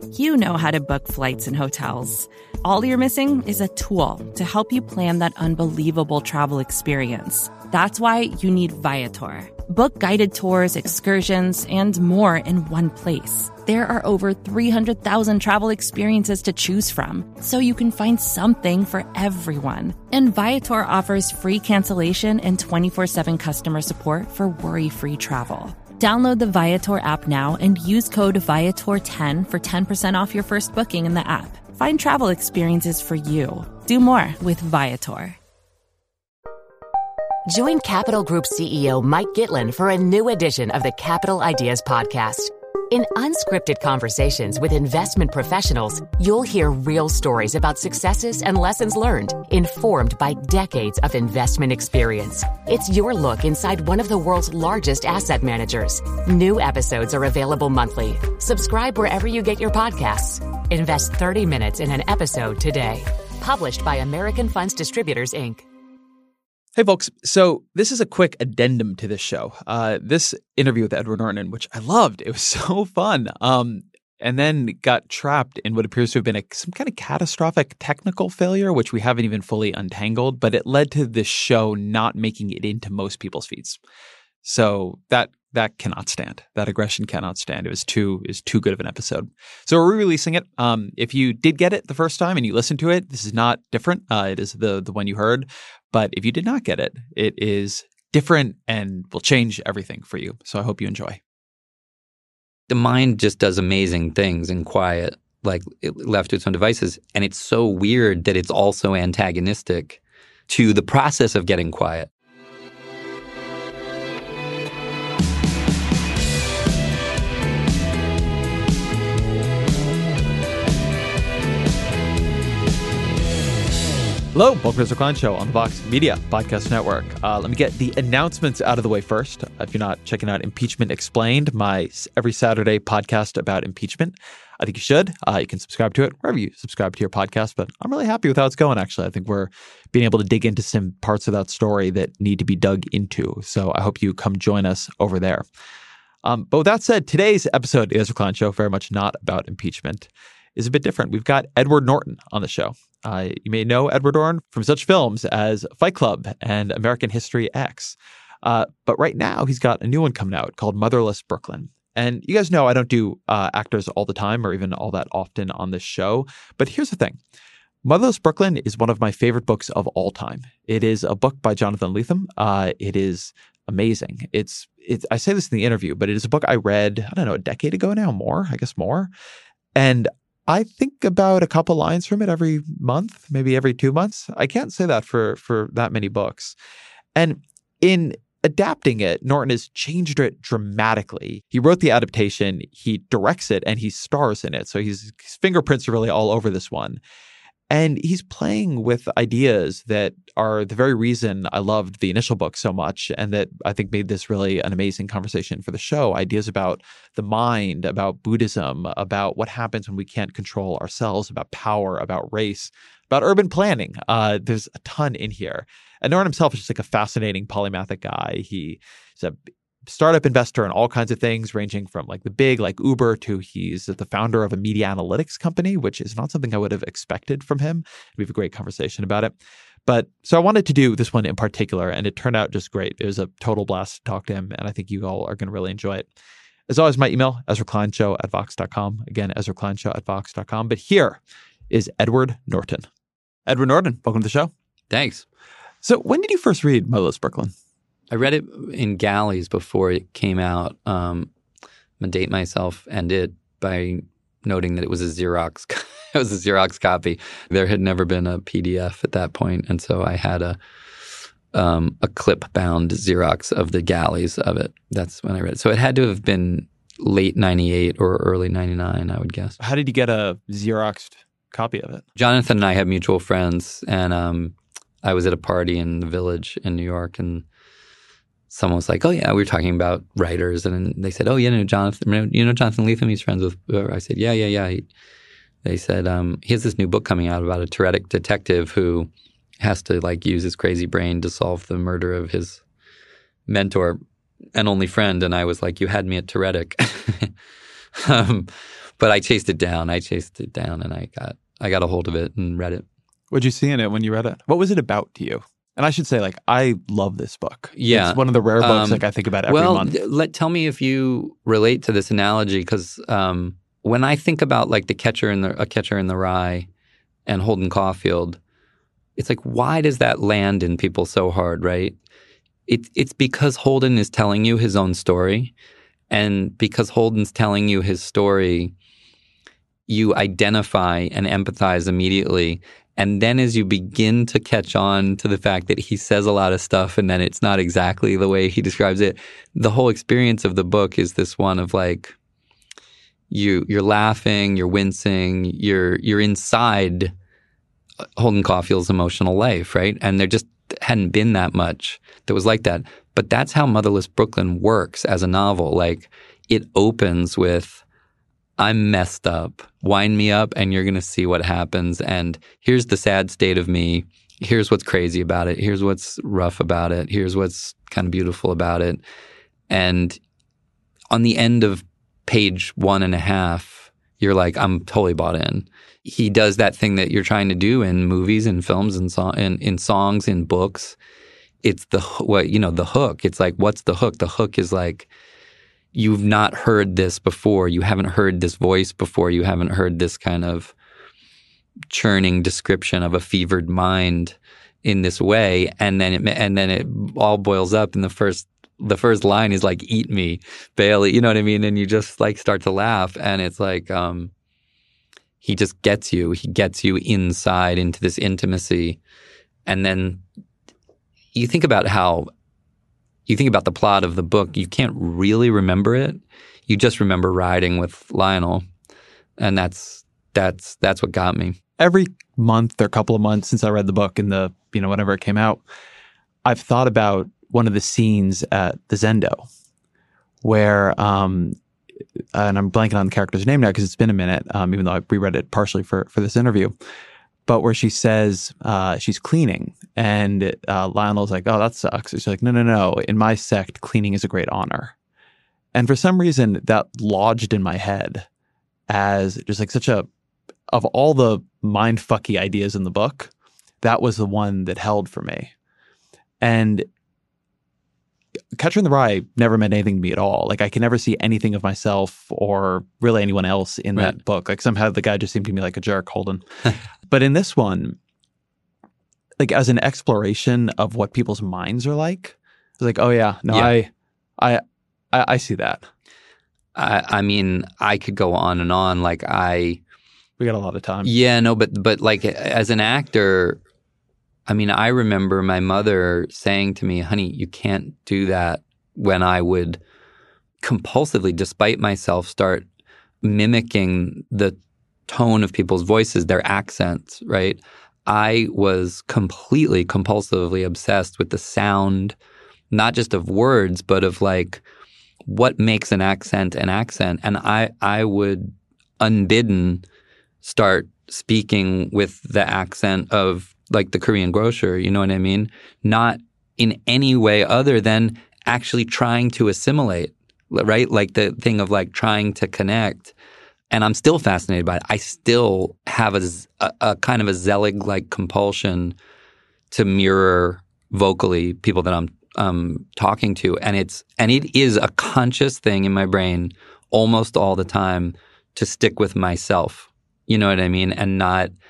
You know how to book flights and hotels. All you're missing is a tool to help you plan that unbelievable travel experience. That's why you need Viator. Book guided tours, excursions, and more in one place. There are over 300,000 travel experiences to choose from, so you can find something for everyone. And Viator offers free cancellation and 24/7 customer support for worry-free travel. Download the Viator app now and use code Viator10 for 10% off your first booking in the app. Find travel experiences for you. Do more with Viator. Join Capital Group CEO Mike Gitlin for a new edition of the Capital Ideas Podcast. In unscripted conversations with investment professionals, you'll hear real stories about successes and lessons learned, informed by decades of investment experience. It's your look inside one of the world's largest asset managers. New episodes are available monthly. Subscribe wherever you get your podcasts. Invest 30 minutes in an episode today. Published by American Funds Distributors, Inc. Hey, folks. So this is a quick addendum to this show. This interview with Edward Norton, which I loved. It was so fun. And then got trapped in what appears to have been some kind of catastrophic technical failure, which we haven't even fully untangled. But it led to this show not making it into most people's feeds. So that cannot stand. That aggression cannot stand. It was too good of an episode. So we're re-releasing it. If you did get it the first time and you listened to it, this is not different. It is the one you heard. But if you did not get it, it is different and will change everything for you. So I hope you enjoy. The mind just does amazing things in quiet, like left to its own devices. And it's so weird that it's also antagonistic to the process of getting quiet. Hello, welcome to Ezra Klein Show on the Vox Media Podcast Network. Let me get the announcements out of the way first. If you're not checking out Impeachment Explained, my every Saturday podcast about impeachment, I think you should. You can subscribe to it wherever you subscribe to your podcast, but I'm really happy with how it's going, actually. I think we're being able to dig into some parts of that story that need to be dug into. So I hope you come join us over there. But with that said, today's episode of the Ezra Klein Show, very much not about impeachment, is a bit different. We've got Edward Norton on the show. You may know Edward Norton from such films as Fight Club and American History X. But right now, he's got a new one coming out called Motherless Brooklyn. And you guys know I don't do actors all the time or even all that often on this show. But here's the thing. Motherless Brooklyn is one of my favorite books of all time. It is a book by Jonathan Lethem. It is amazing. It's I say this in the interview, but it is a book I read, I don't know, a decade ago now, more. And I think about a couple lines from it every month, maybe every 2 months. I can't say that for that many books. And in adapting it, Norton has changed it dramatically. He wrote the adaptation, he directs it, and he stars in it. So his fingerprints are really all over this one. And he's playing with ideas that are the very reason I loved the initial book so much and that I think made this really an amazing conversation for the show. Ideas about the mind, about Buddhism, about what happens when we can't control ourselves, about power, about race, about urban planning. There's a ton in here. And Norton himself is just like a fascinating polymathic guy. He's a startup investor in all kinds of things, ranging from like the big, like Uber, to he's the founder of a media analytics company, which is not something I would have expected from him. We have a great conversation about it. But so I wanted to do this one in particular, and it turned out just great. It was a total blast to talk to him, and I think you all are going to really enjoy it. As always, my email, EzraKleinShow@Vox.com. Again, EzraKleinShow@Vox.com. But here is Edward Norton. Edward Norton, welcome to the show. Thanks. So when did you first read Motherless Brooklyn? I read it in galleys before it came out. I'm going to date myself and it by noting that it was a Xerox. It was a Xerox copy. There had never been a PDF at that point, and so I had a clip-bound Xerox of the galleys of it. That's when I read it. So it had to have been late 98 or early 99, I would guess. How did you get a Xeroxed copy of it? Jonathan and I have mutual friends, and I was at a party in the Village in New York, and someone was like, "Oh yeah, we were talking about writers," and they said, "Oh, Jonathan Lethem? He's friends with." I said, "Yeah." They said he has this new book coming out about a Tourettic detective who has to like use his crazy brain to solve the murder of his mentor and only friend. And I was like, "You had me at Tourettic." But I chased it down. And I got a hold of it and read it. What'd you see in it when you read it? What was it about to you? And I should say, like, I love this book. Yeah. It's one of the rare books like I think about every month. Tell me if you relate to this analogy, because when I think about like A Catcher in the Rye and Holden Caulfield, it's like, why does that land in people so hard, right? It's because Holden is telling you his own story, and because Holden's telling you his story, you identify and empathize immediately. And then as you begin to catch on to the fact that he says a lot of stuff and then it's not exactly the way he describes it, the whole experience of the book is this one of like, you're laughing, you're wincing, you're inside Holden Caulfield's emotional life, right? And there just hadn't been that much that was like that. But that's how Motherless Brooklyn works as a novel. Like, it opens with, I'm messed up. Wind me up and you're going to see what happens. And here's the sad state of me. Here's what's crazy about it. Here's what's rough about it. Here's what's kind of beautiful about it. And on the end of page 1.5, you're like, I'm totally bought in. He does that thing that you're trying to do in movies and films and in songs, in books. It's the hook. It's like, what's the hook? The hook is like, you've not heard this before. You haven't heard this voice before. You haven't heard this kind of churning description of a fevered mind in this way. And then it all boils up in the first line is like, eat me, Bailey. You know what I mean? And you just like start to laugh. And it's like, he just gets you. He gets you inside into this intimacy. And then you think about the plot of the book, you can't really remember it. You just remember riding with Lionel. And that's what got me. Every month or a couple of months since I read the book and whenever it came out, I've thought about one of the scenes at the Zendo where, and I'm blanking on the character's name now because it's been a minute, even though I reread it partially for this interview. But where she says she's cleaning, and Lionel's like, "Oh, that sucks." She's like, "No. In my sect, cleaning is a great honor." And for some reason, that lodged in my head as just like of all the mindfucky ideas in the book, that was the one that held for me. And Catcher in the Rye never meant anything to me at all. Like, I can never see anything of myself or really anyone else in that book. Like, somehow the guy just seemed to me like a jerk, Holden. But in this one, like, as an exploration of what people's minds are like, I was like, oh yeah, no, yeah. I see that. I mean, I could go on and on. Like, we got a lot of time. Yeah, no, but like, as an actor, I mean, I remember my mother saying to me, honey, you can't do that, when I would compulsively, despite myself, start mimicking the tone of people's voices, their accents, right? I was completely, compulsively obsessed with the sound, not just of words, but of like what makes an accent an accent. And I would, unbidden, start speaking with the accent of like the Korean grocer, you know what I mean? Not in any way other than actually trying to assimilate, right? Like the thing of like trying to connect. And I'm still fascinated by it. I still have a kind of a Zelig-like compulsion to mirror vocally people that I'm talking to. And it is a conscious thing in my brain almost all the time to stick with myself. You know what I mean? And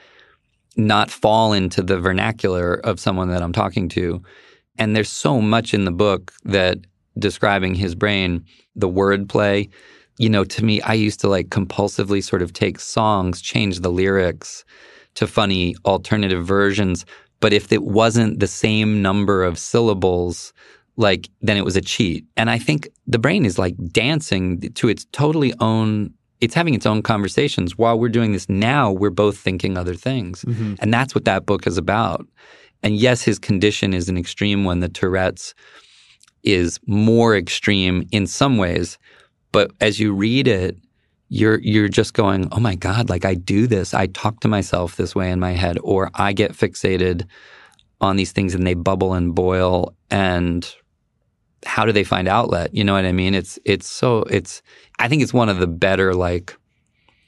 not fall into the vernacular of someone that I'm talking to. And there's so much in the book that describing his brain, the wordplay, to me, I used to like compulsively sort of take songs, change the lyrics to funny alternative versions. But if it wasn't the same number of syllables, like, then it was a cheat. And I think the brain is like dancing to its totally own. It's having its own conversations. While we're doing this now, we're both thinking other things. Mm-hmm. And that's what that book is about. And yes, his condition is an extreme one. The Tourette's is more extreme in some ways. But as you read it, you're just going, oh my God, like I do this. I talk to myself this way in my head, or I get fixated on these things and they bubble and boil. And how do they find outlet? You know what I mean? I think it's one of the better like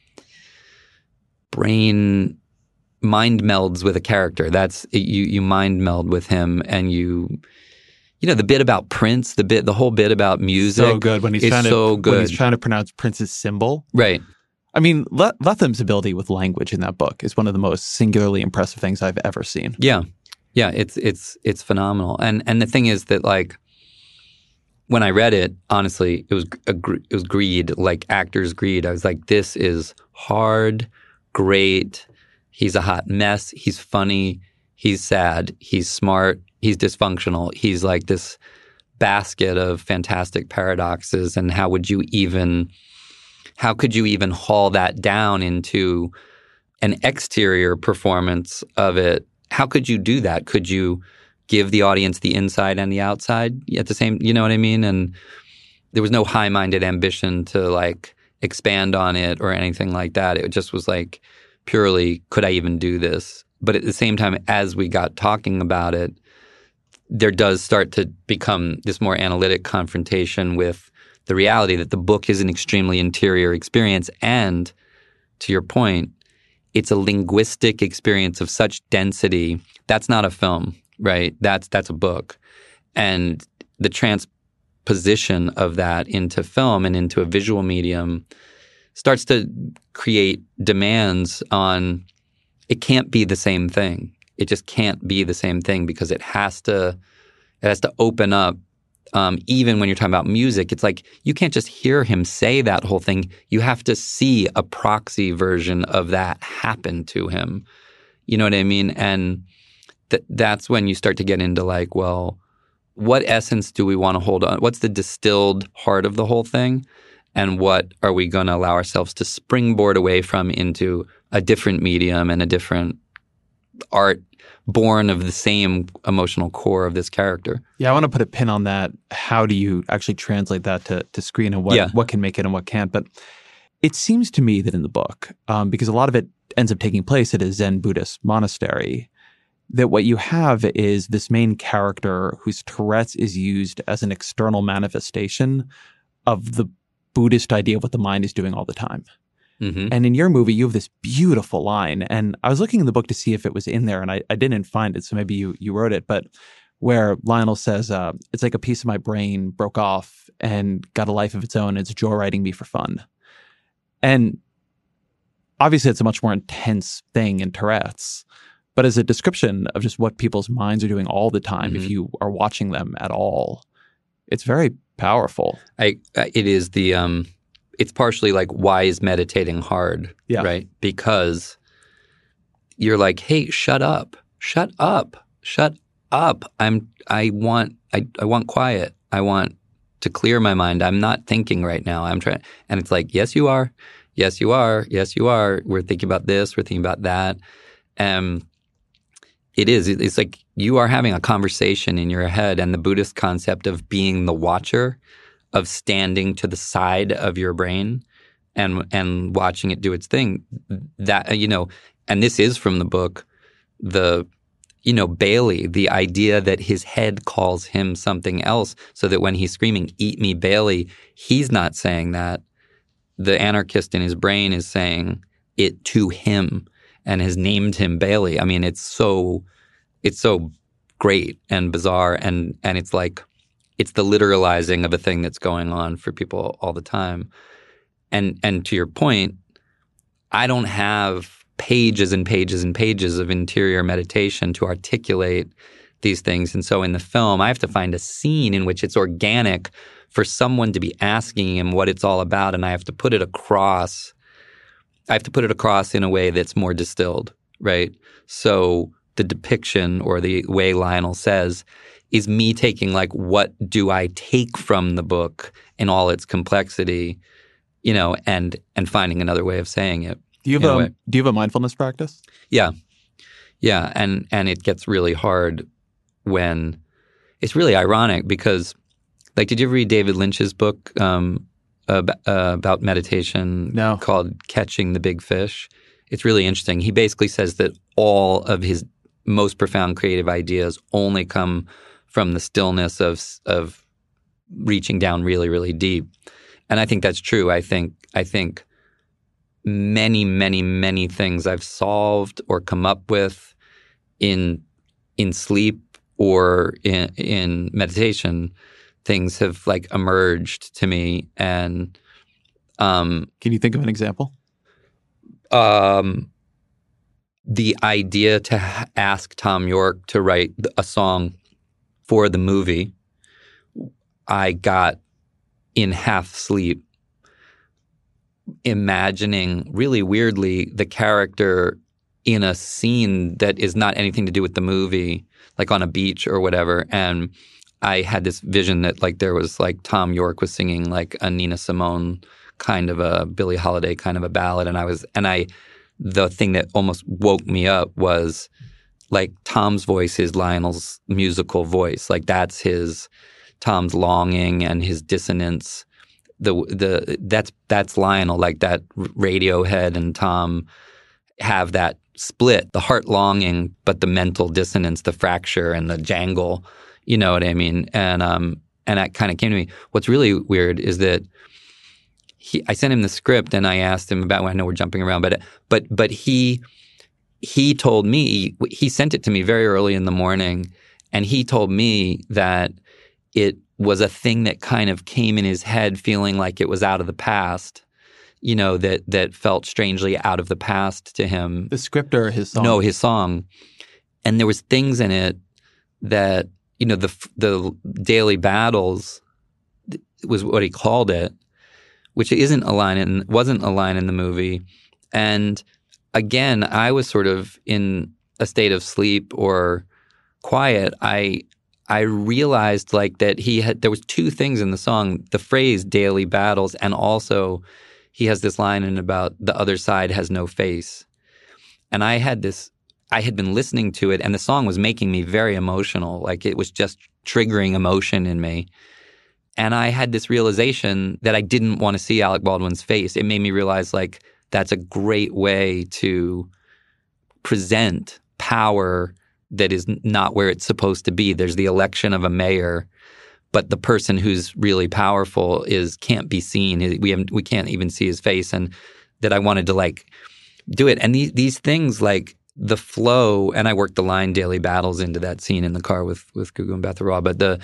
brain mind melds with a character. That's you mind meld with him, and you know the bit about Prince, the whole bit about music. So good when he's trying to pronounce Prince's symbol. Right. I mean, Letham's ability with language in that book is one of the most singularly impressive things I've ever seen. Yeah. Yeah, it's phenomenal. And the thing is that, like, when I read it, honestly, it was greed, like actors' greed. I was like, this is hard, great. He's a hot mess. He's funny. He's sad. He's smart. He's dysfunctional. He's like this basket of fantastic paradoxes. And how could you even haul that down into an exterior performance of it? How could you do that? Could you give the audience the inside and the outside at the same, you know what I mean? And there was no high-minded ambition to like expand on it or anything like that. It just was like purely, could I even do this? But at the same time, as we got talking about it, there does start to become this more analytic confrontation with the reality that the book is an extremely interior experience. And to your point, it's a linguistic experience of such density. That's not a film, right? That's a book. And the transposition of that into film and into a visual medium starts to create demands on it can't be the same thing. It just can't be the same thing because it has to open up. Even when you're talking about music, it's like you can't just hear him say that whole thing. You have to see a proxy version of that happen to him. You know what I mean? And that's when you start to get into like, well, what essence do we want to hold on? What's the distilled heart of the whole thing? And what are we going to allow ourselves to springboard away from into a different medium and a different art born of the same emotional core of this character? Yeah, I want to put a pin on that. How do you actually translate that to screen, and what can make it and what can't? But it seems to me that in the book, because a lot of it ends up taking place at a Zen Buddhist monastery, that what you have is this main character whose Tourette's is used as an external manifestation of the Buddhist idea of what the mind is doing all the time. Mm-hmm. And in your movie, you have this beautiful line. And I was looking in the book to see if it was in there, and I didn't find it. So maybe you wrote it. But where Lionel says, it's like a piece of my brain broke off and got a life of its own. It's joyriding me for fun. And obviously, it's a much more intense thing in Tourette's. But as a description of just what people's minds are doing all the time, if you are watching them at all, it's very powerful. It is the... It's partially like, why is meditating hard, right? Because you're like, hey, shut up. I want quiet. I want to clear my mind. I'm not thinking right now. I'm trying. And it's like, yes, you are. Yes, you are. Yes, you are. We're thinking about this. We're thinking about that. It is. It's like you are having a conversation in your head, and the Buddhist concept of being the watcher, of standing to the side of your brain and watching it do its thing. That, and this is from the book, Bailey, the idea that his head calls him something else, so that when he's screaming, "Eat me, Bailey," he's not saying that. The anarchist in his brain is saying it to him and has named him Bailey. I mean, it's so great and bizarre, and it's like, it's the literalizing of a thing that's going on for people all the time. And to your point, I don't have pages and pages and pages of interior meditation to articulate these things. And so in the film, I have to find a scene in which it's organic for someone to be asking him what it's all about, and I have to put it across. I have to put it across in a way that's more distilled, right? So the depiction, or the way Lionel says, is me taking like, what do I take from the book in all its complexity, and finding another way of saying it. Do you have a mindfulness practice? Yeah. Yeah. And it gets really hard when it's really ironic because, like, did you ever read David Lynch's book about meditation? No. Called Catching the Big Fish? It's really interesting. He basically says that all of his most profound creative ideas only come from the stillness of reaching down really, really deep. And I think that's true. I think many, many, many things I've solved or come up with in sleep or in meditation, things have like emerged to me. And can you think of an example? The idea to ask Tom York to write a song for the movie, I got in half sleep, imagining really weirdly the character in a scene that is not anything to do with the movie, like on a beach or whatever. And I had this vision that like there was like Tom York was singing like a Nina Simone kind of a Billie Holiday kind of a ballad. The thing that almost woke me up was like Tom's voice is Lionel's musical voice. Like that's Tom's longing and his dissonance. That's Lionel. Like that Radiohead and Tom have that split, the heart longing, but the mental dissonance, the fracture and the jangle. You know what I mean? And that kind of came to me. What's really weird is that I sent him the script and I asked him about. I know we're jumping around, but he told me, he sent it to me very early in the morning, and he told me that it was a thing that kind of came in his head, feeling like it was out of the past. You know, that felt strangely out of the past to him. The script or his song? No, his song. And there was things in it that, you know, the daily battles was what he called it, which wasn't a line in the movie. And again, I was sort of in a state of sleep or quiet. I realized like that there was two things in the song, the phrase daily battles, and also he has this line in about the other side has no face. And I had been listening to it, and the song was making me very emotional. Like it was just triggering emotion in me. And I had this realization that I didn't want to see Alec Baldwin's face. It made me realize like that's a great way to present power that is not where it's supposed to be. There's the election of a mayor, but the person who's really powerful can't be seen. We can't even see his face. And that I wanted to like do it. And these things like the flow, and I worked the line daily battles into that scene in the car with Gugu and Beth Raw. But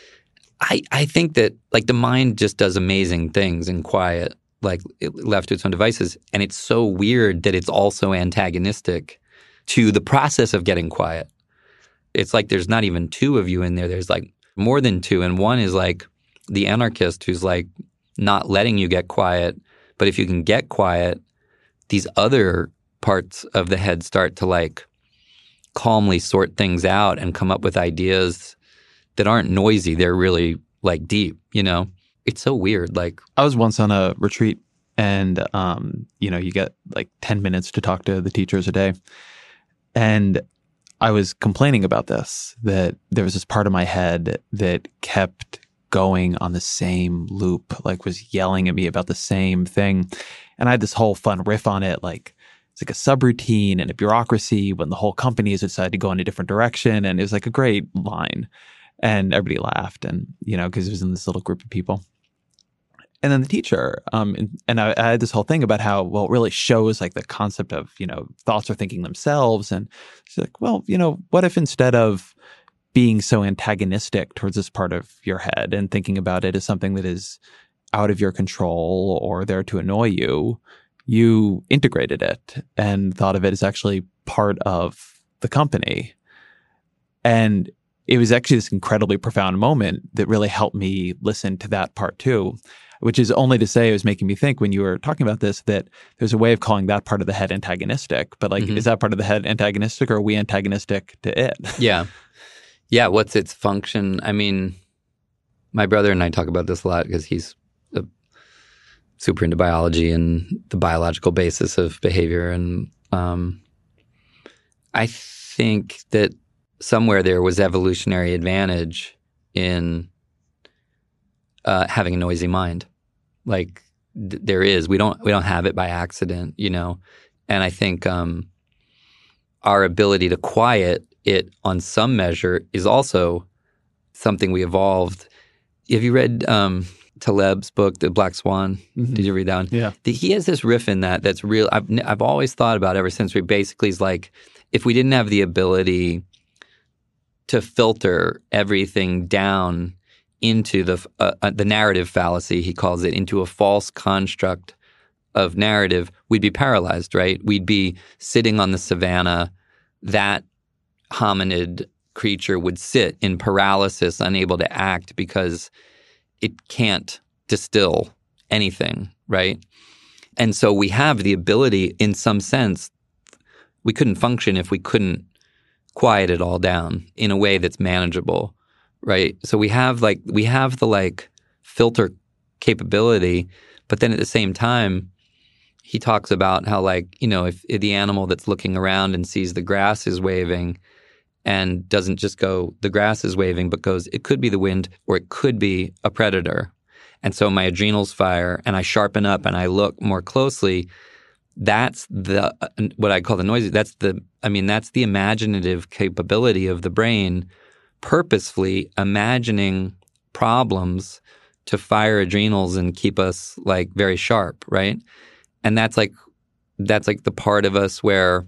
I think that like the mind just does amazing things in quiet, like left to its own devices. And it's so weird that it's also antagonistic to the process of getting quiet. It's like there's not even two of you in there. There's like more than two. And one is like the anarchist who's like not letting you get quiet. But if you can get quiet, these other parts of the head start to like calmly sort things out and come up with ideas that aren't noisy. They're really like deep, you know? It's so weird. Like I was once on a retreat and, you know, you get like 10 minutes to talk to the teachers a day. And I was complaining about this, that there was this part of my head that kept going on the same loop, like was yelling at me about the same thing. And I had this whole fun riff on it, like it's like a subroutine and a bureaucracy when the whole company has decided to go in a different direction. And it was like a great line. And everybody laughed, and you know, because it was in this little group of people. And then the teacher, and I had this whole thing about how, well, it really shows like the concept of, you know, thoughts are thinking themselves. And she's like, well, you know, what if instead of being so antagonistic towards this part of your head and thinking about it as something that is out of your control or there to annoy you, you integrated it and thought of it as actually part of the company. And it was actually this incredibly profound moment that really helped me listen to that part too, which is only to say it was making me think when you were talking about this that there's a way of calling that part of the head antagonistic. But like, is that part of the head antagonistic or are we antagonistic to it? Yeah. Yeah. What's its function? I mean, my brother and I talk about this a lot because he's super into biology and the biological basis of behavior. And I think that somewhere there was evolutionary advantage in having a noisy mind. Like there is. We don't have it by accident, you know. And I think our ability to quiet it on some measure is also something we evolved. Have you read Taleb's book, The Black Swan. Mm-hmm. Did you read that one? Yeah. He has this riff in that's real. I've always thought about ever since. We basically is like, if we didn't have the ability to filter everything down into the narrative fallacy, he calls it, into a false construct of narrative, we'd be paralyzed, right? We'd be sitting on the savannah. That hominid creature would sit in paralysis, unable to act because it can't distill anything, right? And so we have the ability, in some sense, we couldn't function if we couldn't quiet it all down in a way that's manageable, right? So we have the filter capability, but then at the same time, he talks about how if the animal that's looking around and sees the grass is waving and doesn't just go, the grass is waving, but goes, it could be the wind or it could be a predator. And so my adrenals fire and I sharpen up and I look more closely. That's what I call the noisy. That's the imaginative capability of the brain purposefully imagining problems to fire adrenals and keep us very sharp, right? And that's the part of us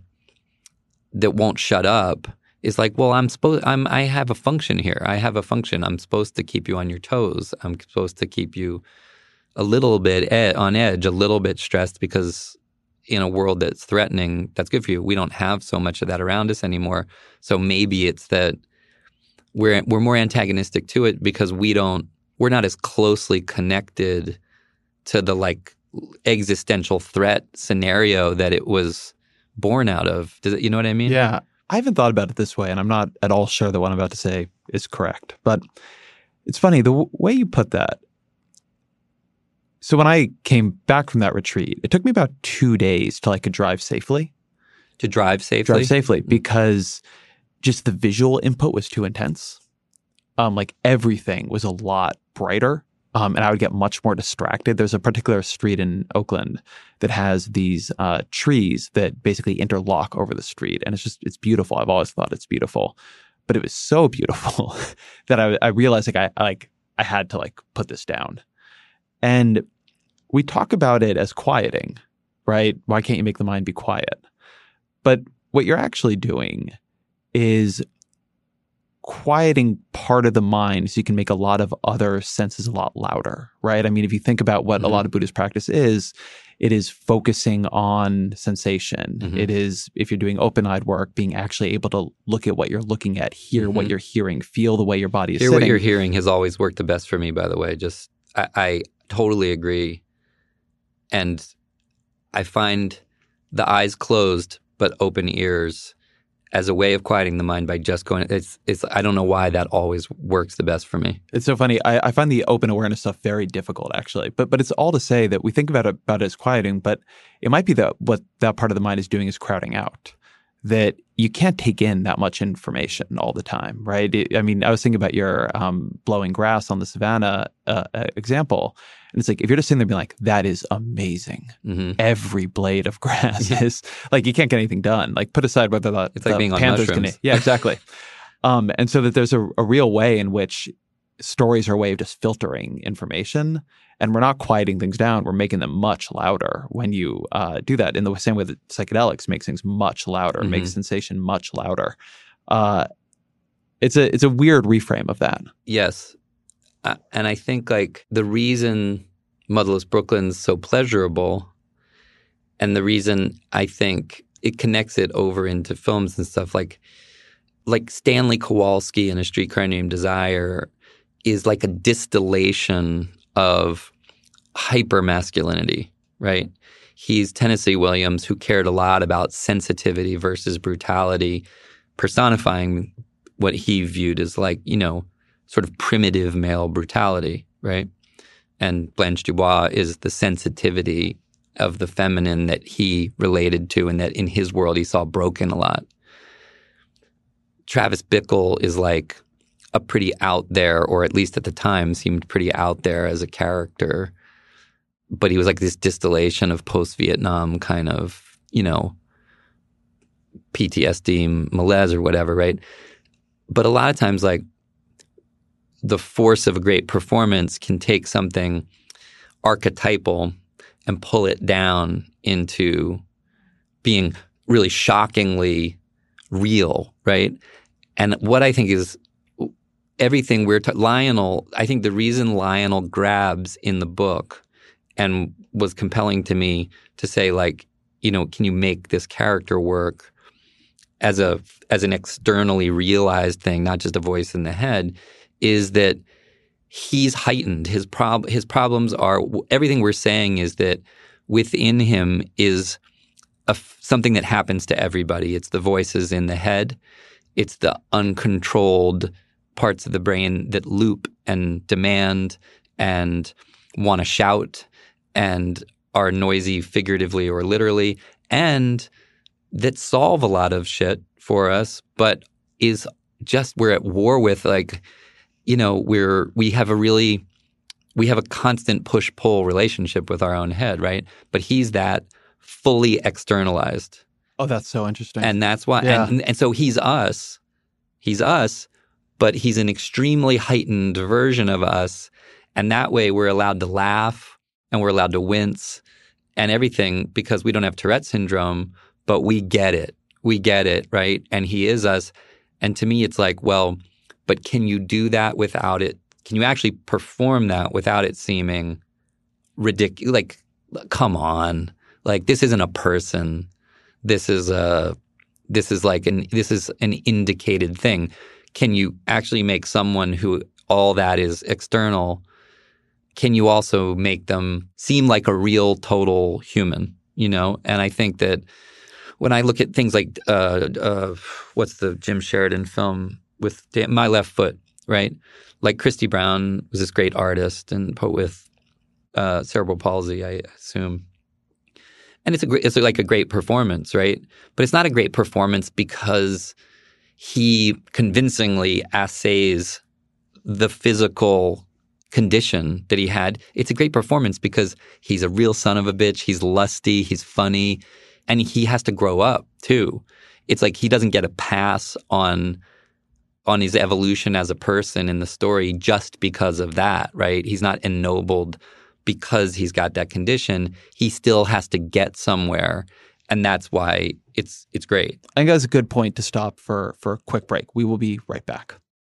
that won't shut up. Is I have a function here. I have a function. I'm supposed to keep you on your toes. I'm supposed to keep you a little bit on edge, a little bit stressed, because in a world that's threatening, that's good for you. We don't have so much of that around us anymore. So maybe it's that we're more antagonistic to it because we're not as closely connected to the existential threat scenario that it was born out of. You know what I mean? Yeah. I haven't thought about it this way, and I'm not at all sure that what I'm about to say is correct. But it's funny, the way you put that. So when I came back from that retreat, it took me about 2 days till I could drive safely. To drive safely? Drive safely, because just the visual input was too intense. Everything was a lot brighter. And I would get much more distracted. There's a particular street in Oakland that has these trees that basically interlock over the street. And it's beautiful. I've always thought it's beautiful. But it was so beautiful that I realized I had to put this down. And we talk about it as quieting, right? Why can't you make the mind be quiet? But what you're actually doing is quieting part of the mind so you can make a lot of other senses a lot louder, right? I mean, if you think about what a lot of Buddhist practice is, it is focusing on sensation. Mm-hmm. It is, if you're doing open-eyed work, being actually able to look at what you're looking at, hear what you're hearing, feel the way your body is sitting. What you're hearing has always worked the best for me, by the way. I totally agree. And I find the eyes closed but open ears as a way of quieting the mind by just going. It's. I don't know why that always works the best for me. It's so funny. I find the open awareness stuff very difficult, actually. But it's all to say that we think about it as quieting, but it might be that what that part of the mind is doing is crowding out. That you can't take in that much information all the time, right? I was thinking about your blowing grass on the savannah example. And it's if you're just sitting there being like, that is amazing. Mm-hmm. Every blade of grass is you can't get anything done. Put aside whether it's like being on mushrooms. Yeah, exactly. And so that there's a real way in which stories are a way of just filtering information. And we're not quieting things down. We're making them much louder when you do that, in the same way that psychedelics makes things much louder, mm-hmm. makes sensation much louder. It's a weird reframe of that. Yes. And I think the reason Motherless Brooklyn's so pleasurable, and the reason I think it connects it over into films and stuff like Stanley Kowalski in A Streetcar Named Desire is a distillation of hyper-masculinity, right? He's Tennessee Williams, who cared a lot about sensitivity versus brutality, personifying what he viewed as sort of primitive male brutality, right? And Blanche Dubois is the sensitivity of the feminine that he related to and that in his world he saw broken a lot. Travis Bickle is a pretty out there, or at least at the time seemed pretty out there as a character. But he was this distillation of post-Vietnam kind of, PTSD, malaise or whatever, right? But a lot of times the force of a great performance can take something archetypal and pull it down into being really shockingly real, right? And what I think is everything Lionel, I think the reason Lionel grabs in the book and was compelling to me to say, like, you know, can you make this character work as an externally realized thing, not just a voice in the head, is that he's heightened. His problems are, everything we're saying is that within him is something that happens to everybody. It's the voices in the head. It's the uncontrolled parts of the brain that loop and demand and want to shout and are noisy figuratively or literally, and that solve a lot of shit for us, but is just we're at war with, like, you know, we have a constant push-pull relationship with our own head, right? But he's that fully externalized. Oh, that's so interesting. And that's why, and so he's us, but he's an extremely heightened version of us. And that way we're allowed to laugh and we're allowed to wince and everything because we don't have Tourette syndrome, but we get it. We get it, right? And he is us. And to me, it's like, well, but can you do that without it? Can you actually perform that without it seeming ridiculous? Like, come on. Like, this isn't a person. This is an indicated thing. Can you actually make someone who all that is external, can you also make them seem like a real total human, you know? And I think that when I look at things like what's the Jim Sheridan film with My Left Foot, right? Like Christy Brown was this great artist and poet with cerebral palsy, I assume. And it's like a great performance, right? But it's not a great performance because he convincingly assays the physical condition that he had. It's a great performance because he's a real son of a bitch. He's lusty. He's funny. And he has to grow up too. It's like he doesn't get a pass on his evolution as a person in the story just because of that, right? He's not ennobled because he's got that condition. He still has to get somewhere. And that's why it's great. I think that's a good point to stop for a quick break. We will be right back.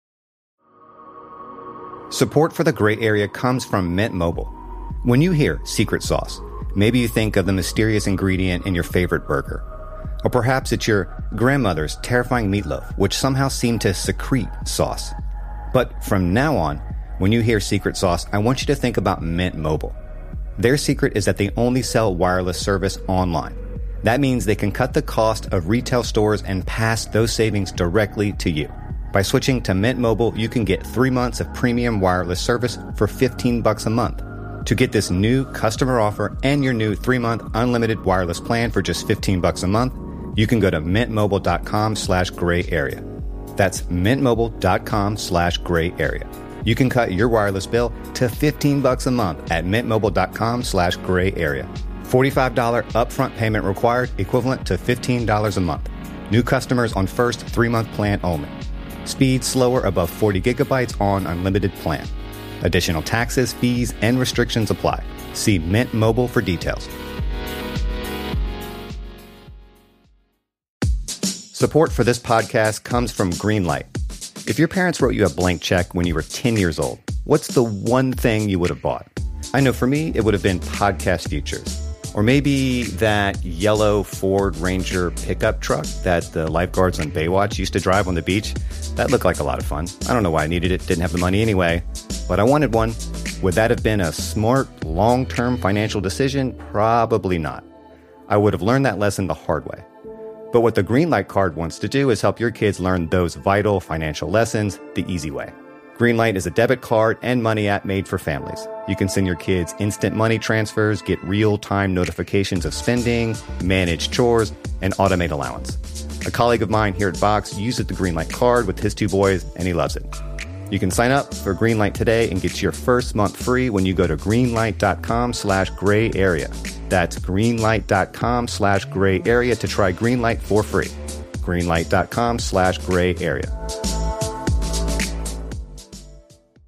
Support for the Gray Area comes from Mint Mobile. When you hear secret sauce, maybe you think of the mysterious ingredient in your favorite burger. Or perhaps it's your grandmother's terrifying meatloaf, which somehow seemed to secrete sauce. But from now on, when you hear secret sauce, I want you to think about Mint Mobile. Their secret is that they only sell wireless service online. That means they can cut the cost of retail stores and pass those savings directly to you. By switching to Mint Mobile, you can get 3 months of premium wireless service for $15 a month. To get this new customer offer and your new 3-month unlimited wireless plan for just $15 a month, you can go to mintmobile.com/gray area. That's mintmobile.com/gray area. You can cut your wireless bill to $15 a month at mintmobile.com/gray area. $45 upfront payment required, equivalent to $15 a month. New customers on first 3-month plan only. Speed slower above 40 gigabytes on unlimited plan. Additional taxes, fees, and restrictions apply. See Mint Mobile for details. Support for this podcast comes from Greenlight. If your parents wrote you a blank check when you were 10 years old, what's the one thing you would have bought? I know for me, it would have been podcast futures. Or maybe that yellow Ford Ranger pickup truck that the lifeguards on Baywatch used to drive on the beach. That looked like a lot of fun. I don't know why I needed it, didn't have the money anyway, but I wanted one. Would that have been a smart, long-term financial decision? Probably not. I would have learned that lesson the hard way. But what the Greenlight card wants to do is help your kids learn those vital financial lessons the easy way. Greenlight is a debit card and money app made for families. You can send your kids instant money transfers, get real-time notifications of spending, manage chores, and automate allowance. A colleague of mine here at Vox uses the Greenlight card with his 2 boys, and he loves it. You can sign up for Greenlight today and get your first month free when you go to greenlight.com/gray area. That's greenlight.com/gray area to try Greenlight for free. Greenlight.com/gray area.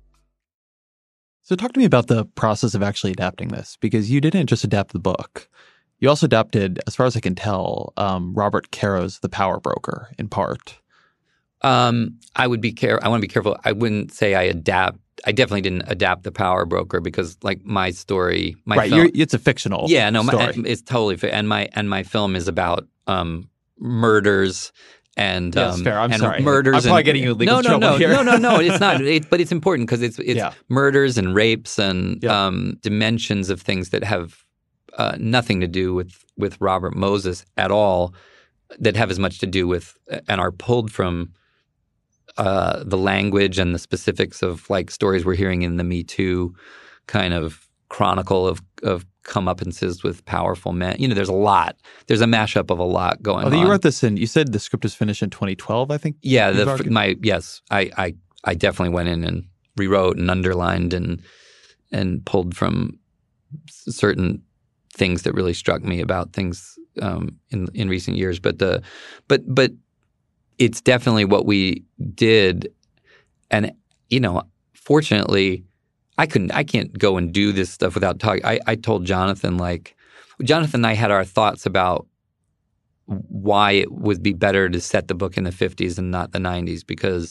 So talk to me about the process of actually adapting this, because you didn't just adapt the book. You also adapted, as far as I can tell, Robert Caro's The Power Broker in part. I want to be careful. I wouldn't say I adapt. I definitely didn't adapt The Power Broker because, like, my story, film, it's a fictional story. It's totally and my film is about murders and yes, fair. I'm sorry. Murders. I'm probably getting you in legal trouble here. No. It's not. But it's important because it's murders and rapes and dimensions of things that have nothing to do with Robert Moses at all, that have as much to do with and are pulled from the language and the specifics of, like, stories we're hearing in the Me Too kind of chronicle of comeuppances with powerful men. There's a lot. There's a mashup of a lot going on. You wrote this you said the script was finished in 2012, I think? Yeah. I definitely went in and rewrote and underlined and pulled from certain things that really struck me about things in recent years. But it's definitely what we did. And, fortunately, I can't go and do this stuff without talking. I told Jonathan and I had our thoughts about why it would be better to set the book in the 50s and not the 90s, because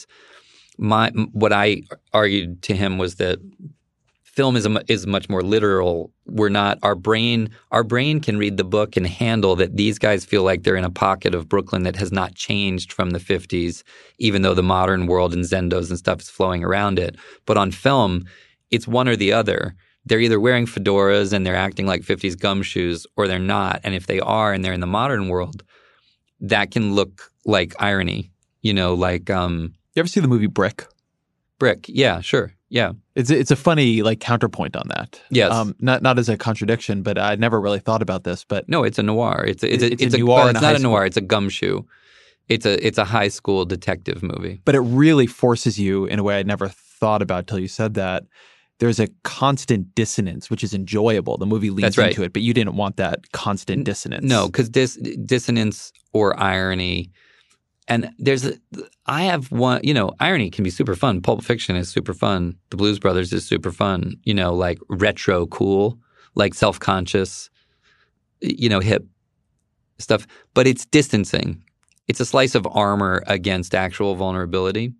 what I argued to him was that film is much more literal. Our brain can read the book and handle that these guys feel like they're in a pocket of Brooklyn that has not changed from the 50s, even though the modern world and Zendos and stuff is flowing around it. But on film, it's one or the other. They're either wearing fedoras and they're acting like 50s gumshoes, or they're not. And if they are and they're in the modern world, that can look like irony. You ever see the movie Brick? Brick, yeah, sure, yeah. It's a funny, like, counterpoint on that. Yes. Not as a contradiction, but I never really thought about this. But no, it's a noir. It's a noir. It's not a noir. It's a gumshoe. It's a high school detective movie. But it really forces you in a way I never thought about till you said that. There's a constant dissonance, which is enjoyable. The movie leans into it, but you didn't want that constant dissonance. No, because dissonance or irony, and I have one. Irony can be super fun. Pulp Fiction is super fun. The Blues Brothers is super fun. Like retro cool, like self-conscious, hip stuff. But it's distancing. It's a slice of armor against actual vulnerability.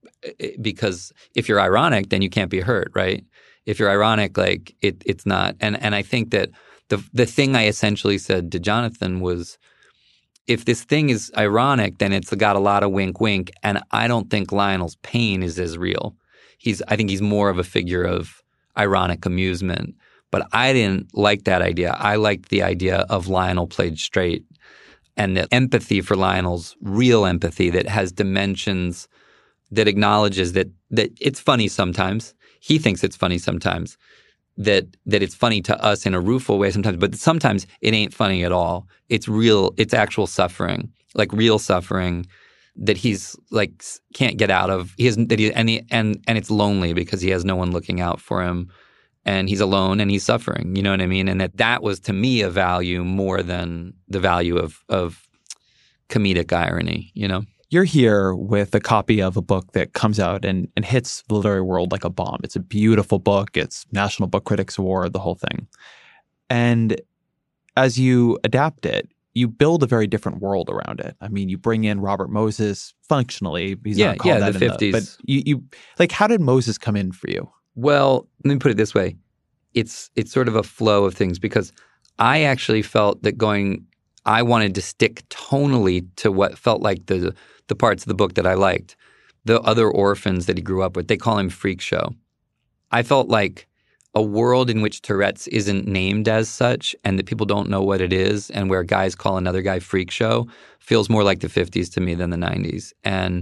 Because if you're ironic, then you can't be hurt, right? If you're ironic, like it's not. And I think that the thing I essentially said to Jonathan was, if this thing is ironic, then it's got a lot of wink, wink. And I don't think Lionel's pain is as real. I think he's more of a figure of ironic amusement. But I didn't like that idea. I liked the idea of Lionel played straight, and the empathy for Lionel's real empathy that has dimensions, that acknowledges that it's funny sometimes. He thinks it's funny sometimes. That it's funny to us in a rueful way sometimes, but sometimes it ain't funny at all. It's real. It's actual suffering, like real suffering that he's like can't get out of. And it's lonely because he has no one looking out for him, and he's alone and he's suffering. You know what I mean? And that was to me a value more than the value of comedic irony. You're here with a copy of a book that comes out and hits the literary world like a bomb. It's a beautiful book. It's National Book Critics Award, the whole thing. And as you adapt it, you build a very different world around it. I mean, you bring in Robert Moses functionally. He's not called that the 50s. But you like, how did Moses come in for you? Well, let me put it this way. It's sort of a flow of things, because I actually felt that I wanted to stick tonally to what felt like the parts of the book that I liked. The other orphans that he grew up with, they call him Freak Show. I felt like a world in which Tourette's isn't named as such and that people don't know what it is, and where guys call another guy Freak Show, feels more like the 50s to me than the 90s. And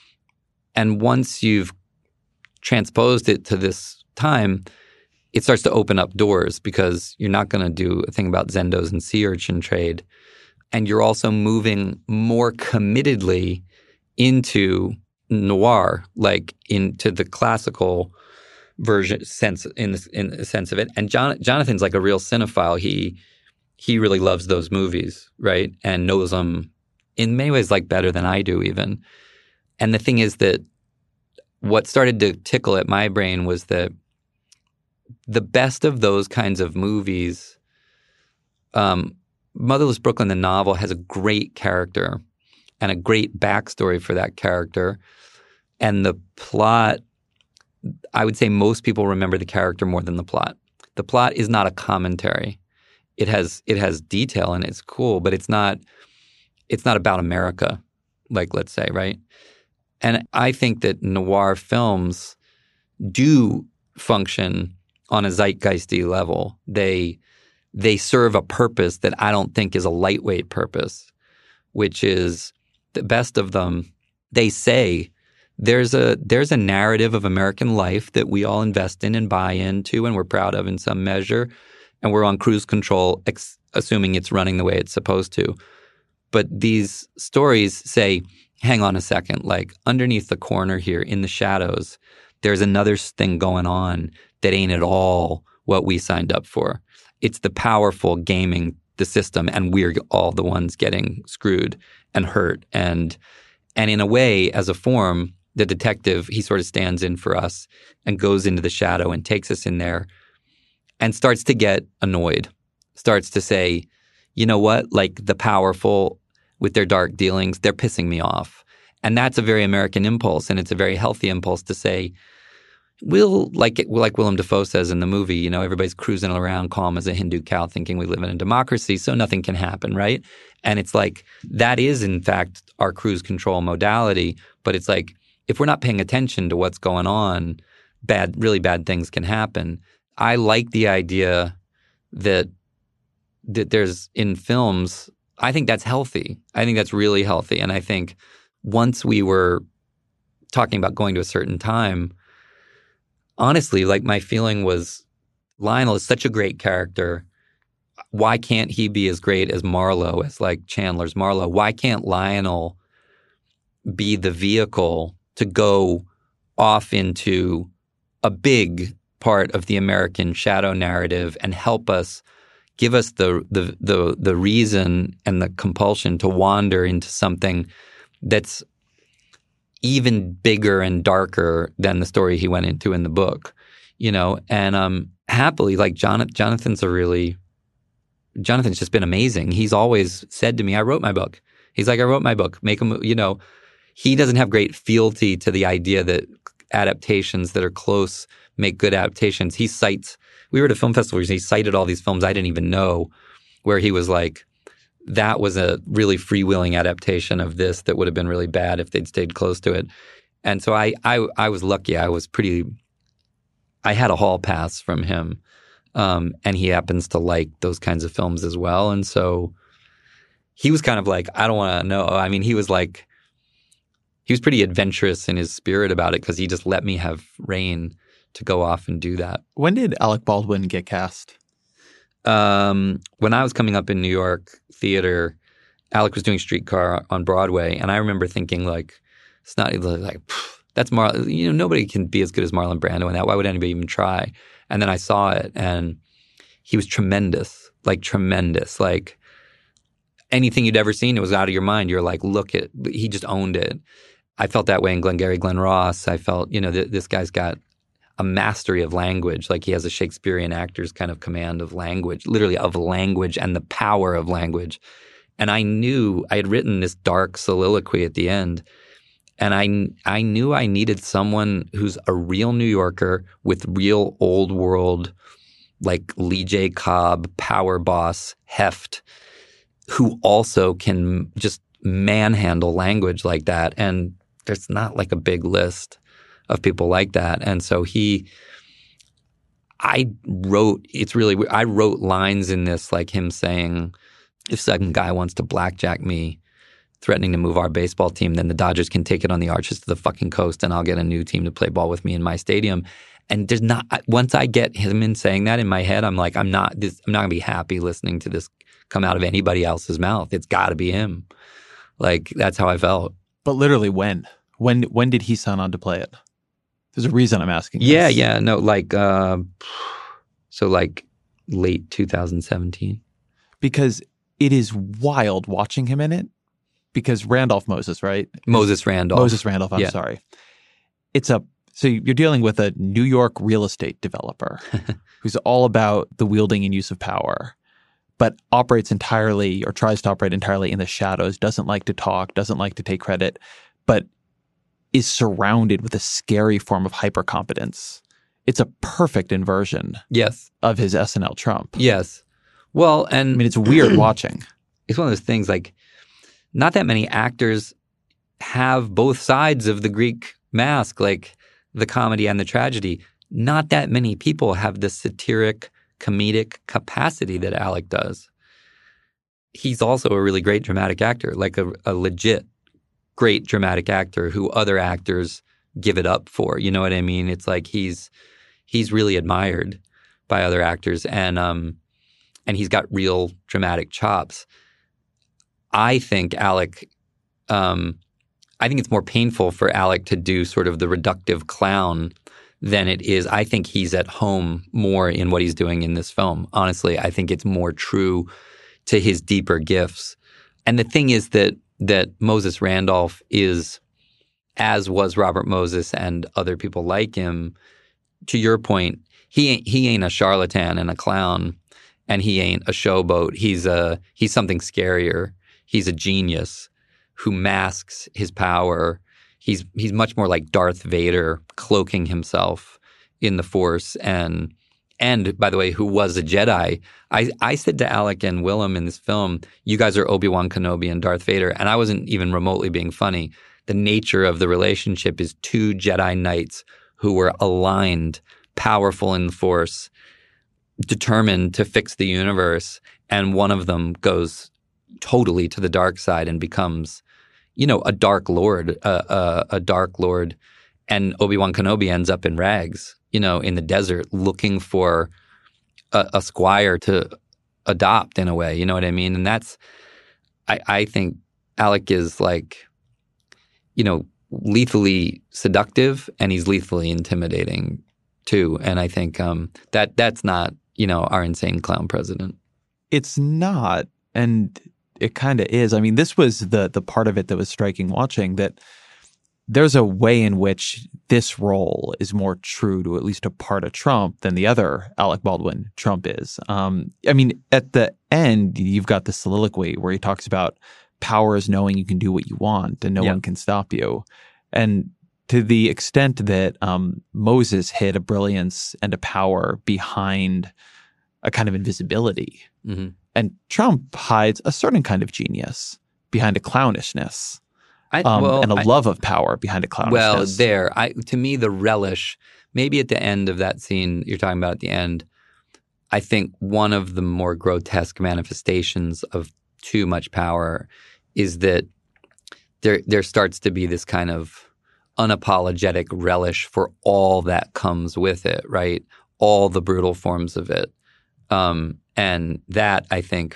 once you've transposed it to this time, it starts to open up doors, because you're not going to do a thing about Zendos and sea urchin trade. And you're also moving more committedly into noir, like into the classical version sense in the sense of it. And Jonathan's like a real cinephile. He really loves those movies, right? And knows them in many ways like better than I do even. And the thing is that what started to tickle at my brain was that the best of those kinds of movies, Motherless Brooklyn, the novel, has a great character and a great backstory for that character. And the plot, I would say most people remember the character more than the plot. The plot is not a commentary. It has detail and it's cool, but it's not about America, like, let's say, right? And I think that noir films do function on a zeitgeisty level. They serve a purpose that I don't think is a lightweight purpose, which is the best of them. They say there's a narrative of American life that we all invest in and buy into and we're proud of in some measure, and we're on cruise control, assuming it's running the way it's supposed to. But these stories say, hang on a second, like underneath the corner here in the shadows, there's another thing going on that ain't at all what we signed up for. It's the powerful gaming the system, and we're all the ones getting screwed and hurt. And in a way, as a form, the detective, he sort of stands in for us and goes into the shadow and takes us in there and starts to get annoyed, starts to say, you know what, like the powerful with their dark dealings, they're pissing me off. And that's a very American impulse, and it's a very healthy impulse to say, like Willem Dafoe says in the movie, you know, everybody's cruising around calm as a Hindu cow thinking we live in a democracy, so nothing can happen, right? And it's like that is, in fact, our cruise control modality. But it's like if we're not paying attention to what's going on, really bad things can happen. I like the idea that there's in films, I think that's healthy. I think that's really healthy. And I think once we were talking about going to a certain time, honestly, like my feeling was Lionel is such a great character. Why can't he be as great as Marlowe, as like Chandler's Marlowe? Why can't Lionel be the vehicle to go off into a big part of the American shadow narrative and help us, give us the reason and the compulsion to wander into something that's even bigger and darker than the story he went into in the book, you know? And happily, like Jonathan's just been amazing. He's always said to me, I wrote my book. He's like, I wrote my book. Make him, you know, he doesn't have great fealty to the idea that adaptations that are close make good adaptations. He cites, we were at a film festival, he cited all these films I didn't even know, where he was like, that was a really freewheeling adaptation of this that would have been really bad if they'd stayed close to it. And so I was lucky. I had a hall pass from him. And he happens to like those kinds of films as well. And so he was kind of like, I don't want to know. I mean, he was pretty adventurous in his spirit about it because he just let me have reign to go off and do that. When did Alec Baldwin get cast? When I was coming up in New York theater, Alec was doing Streetcar on Broadway, and I remember thinking like, it's not like that's nobody can be as good as Marlon Brando in that. Why would anybody even try? And then I saw it, and he was tremendous. Like anything you'd ever seen, it was out of your mind. You're like, he just owned it. I felt that way in Glengarry Glen Ross. I felt, you know, this guy's got a mastery of language. Like he has a Shakespearean actor's kind of command of language, literally of language and the power of language. And I knew I had written this dark soliloquy at the end. And I knew I needed someone who's a real New Yorker with real old world, like Lee J. Cobb, power boss heft, who also can just manhandle language like that. And there's not like a big list of people like that. And so I wrote lines in this like him saying, if some guy wants to blackjack me, threatening to move our baseball team, then the Dodgers can take it on the arches to the fucking coast and I'll get a new team to play ball with me in my stadium. And there's not, once I get him in saying that in my head, I'm like, I'm not going to be happy listening to this come out of anybody else's mouth. It's got to be him. Like, that's how I felt. But literally when did he sign on to play it? There's a reason I'm asking this. Yeah. No, like, so like late 2017. Because it is wild watching him in it. Because Randolph Moses, right? Moses Randolph. I'm sorry. It's So you're dealing with a New York real estate developer who's all about the wielding and use of power, but operates entirely or tries to operate entirely in the shadows, doesn't like to talk, doesn't like to take credit, but is surrounded with a scary form of hypercompetence. It's a perfect inversion of his SNL Trump. Yes. Well, and I mean, it's weird watching. It's one of those things like not that many actors have both sides of the Greek mask, like the comedy and the tragedy. Not that many people have the satiric, comedic capacity that Alec does. He's also a really great dramatic actor, like a legit great dramatic actor who other actors give it up for. You know what I mean? It's like he's really admired by other actors, and he's got real dramatic chops. I think Alec, I think it's more painful for Alec to do sort of the reductive clown than it is. I think he's at home more in what he's doing in this film. Honestly, I think it's more true to his deeper gifts. And the thing is that Moses Randolph is, as was Robert Moses and other people like him, to your point, he ain't a charlatan and a clown, and he ain't a showboat. He's something scarier. He's a genius who masks his power. He's much more like Darth Vader, cloaking himself in the Force, and by the way, who was a Jedi. I said to Alec and Willem in this film, you guys are Obi-Wan Kenobi and Darth Vader, and I wasn't even remotely being funny. The nature of the relationship is two Jedi Knights who were aligned, powerful in the Force, determined to fix the universe, and one of them goes totally to the dark side and becomes, a dark lord, a dark lord, and Obi-Wan Kenobi ends up in rags, in the desert looking for a squire to adopt in a way, you know what I mean? And that's, I think Alec is like, lethally seductive, and he's lethally intimidating too. And I think that's not, our insane clown president. It's not, and it kind of is. I mean, this was the part of it that was striking watching, that there's a way in which this role is more true to at least a part of Trump than the other Alec Baldwin Trump is. I mean, at the end, you've got the soliloquy where he talks about power is knowing you can do what you want and no one can stop you. And to the extent that Moses hid a brilliance and a power behind a kind of invisibility, and Trump hides a certain kind of genius behind a clownishness. And a love of power behind a clownishness. Well, to me, the relish, maybe at the end of that scene you're talking about at the end, I think one of the more grotesque manifestations of too much power is that there starts to be this kind of unapologetic relish for all that comes with it, right? All the brutal forms of it. And that, I think,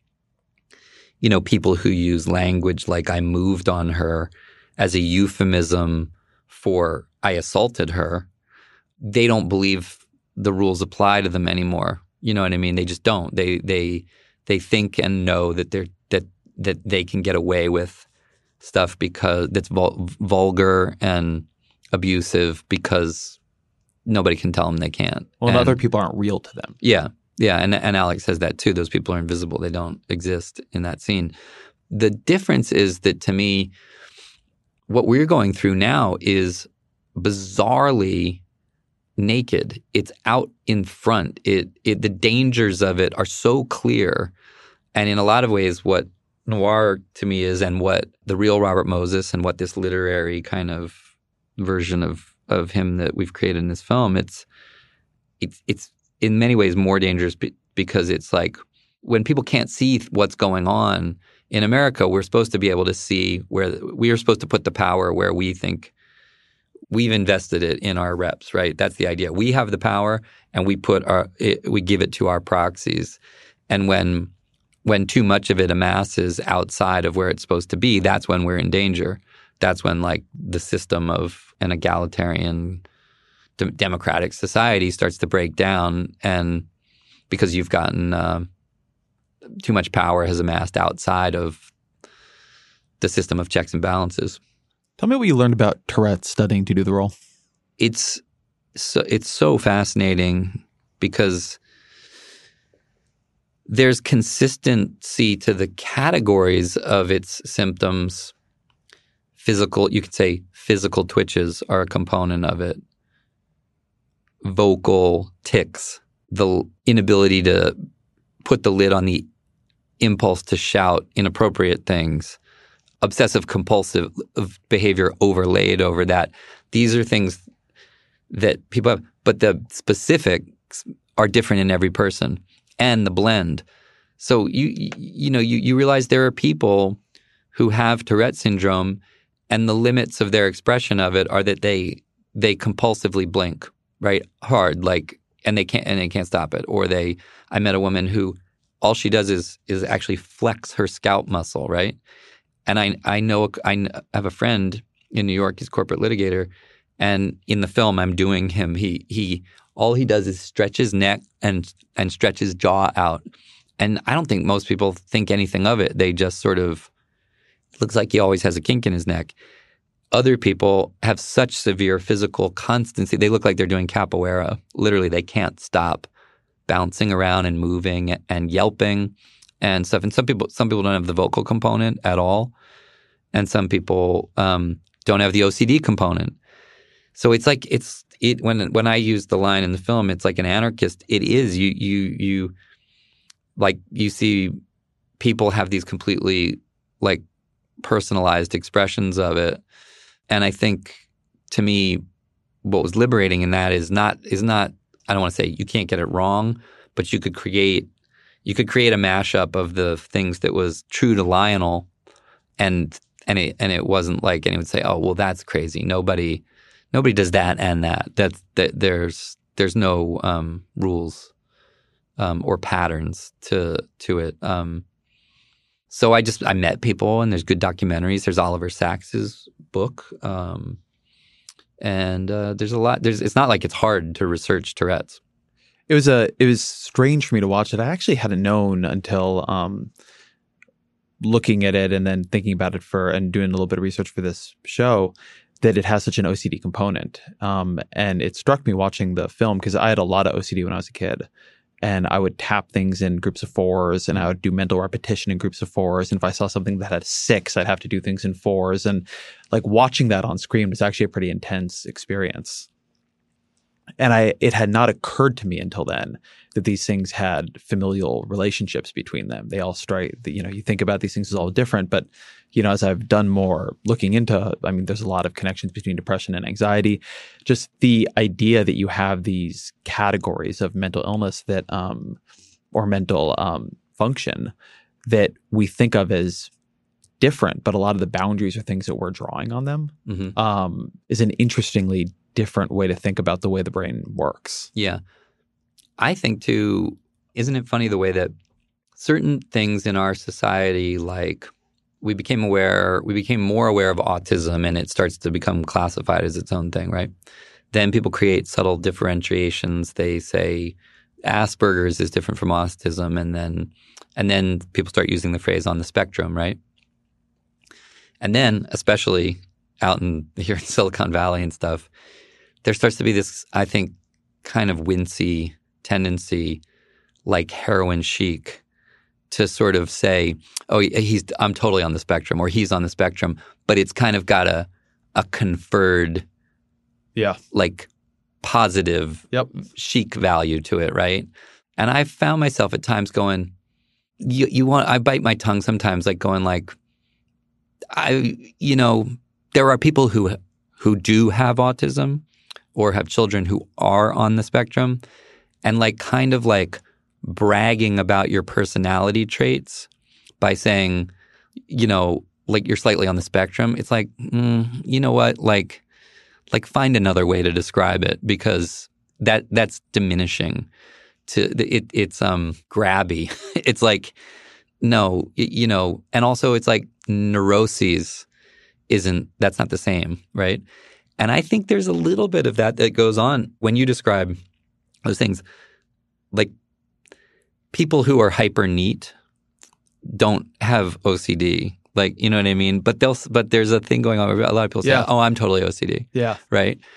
people who use language like I moved on her as a euphemism for I assaulted her, they don't believe the rules apply to them anymore. You know what I mean? They just don't. They think and know that that they can get away with stuff because that's vulgar and abusive because nobody can tell them they can't. Well, and other people aren't real to them. Yeah. Yeah, and Alex says that too. Those people are invisible. They don't exist in that scene. The difference is that, to me, what we're going through now is bizarrely naked. It's out in front. The dangers of it are so clear. And in a lot of ways, what noir to me is, and what the real Robert Moses and what this literary kind of version of him that we've created in this film, it's in many ways more dangerous because it's like when people can't see what's going on in America, we're supposed to be able to see where we are supposed to put the power where we think we've invested it in our reps, right? That's the idea. We have the power and we give it to our proxies. And when too much of it amasses outside of where it's supposed to be, that's when we're in danger. That's when like the system of an egalitarian democratic society starts to break down, and because you've gotten too much power has amassed outside of the system of checks and balances. Tell me what you learned about Tourette studying to do the role. it's so fascinating because there's consistency to the categories of its symptoms. You could say physical twitches are a component of it. Vocal tics, the inability to put the lid on the impulse to shout inappropriate things, obsessive compulsive behavior overlaid over that. These are things that people have, but the specifics are different in every person and the blend. So you realize there are people who have Tourette syndrome and the limits of their expression of it are that they compulsively blink, right? Hard, like, and they can't stop it. Or I met a woman who all she does is actually flex her scalp muscle, right? And I have a friend in New York, he's a corporate litigator, and in the film I'm doing him, he all he does is stretch his neck and stretch his jaw out. And I don't think most people think anything of it. They just sort of, it looks like he always has a kink in his neck. Other people have such severe physical constancy. They look like they're doing capoeira. Literally, they can't stop bouncing around and moving and yelping and stuff. And some people don't have the vocal component at all. And some people don't have the OCD component. So it's like when I use the line in the film, it's like an anarchist. It is you see people have these completely like personalized expressions of it. And I think to me, what was liberating in that is not I don't want to say you can't get it wrong, but you could create a mashup of the things that was true to Lionel, and it wasn't like anyone would say, oh well, that's crazy. Nobody does that and that. There's no rules or patterns to it. So I met people, and there's good documentaries. There's Oliver Sacks's book, and there's a lot. It's not like it's hard to research Tourette's. It was strange for me to watch it. I actually hadn't known until looking at it and then thinking about it and doing a little bit of research for this show that it has such an OCD component. And it struck me watching the film because I had a lot of OCD when I was a kid. And I would tap things in groups of 4s, and I would do mental repetition in groups of 4s. And if I saw something that had 6, I'd have to do things in 4s. And like watching that on screen was actually a pretty intense experience. And it had not occurred to me until then that these things had familial relationships between them. They all strike, you think about these things as all different, but as I've done more looking into, there's a lot of connections between depression and anxiety. Just the idea that you have these categories of mental illness that, or mental function that we think of as different, but a lot of the boundaries are things that we're drawing on them, is an interestingly different way to think about the way the brain works. Yeah. I think too, isn't it funny the way that certain things in our society, like we became more aware of autism, and it starts to become classified as its own thing, right? Then people create subtle differentiations. They say Asperger's is different from autism, and then people start using the phrase on the spectrum, right? And then, especially out here in Silicon Valley and stuff, there starts to be this, I think, kind of wincy tendency, like heroin chic, to sort of say, oh, I'm totally on the spectrum, or he's on the spectrum, but it's kind of got a conferred, like positive chic value to it, right? And I've found myself at times going, I bite my tongue sometimes, like going like, there are people who do have autism or have children who are on the spectrum, and like kind of like bragging about your personality traits by saying, like you're slightly on the spectrum. It's like, you know what, like find another way to describe it, because that's diminishing. It's grabby. It's like, no, and also it's like neuroses that's not the same, right? And I think there's a little bit of that goes on when you describe those things. Like people who are hyper neat don't have OCD. Like, you know what I mean? But there's a thing going on where a lot of people say, oh, I'm totally OCD. Yeah. Right?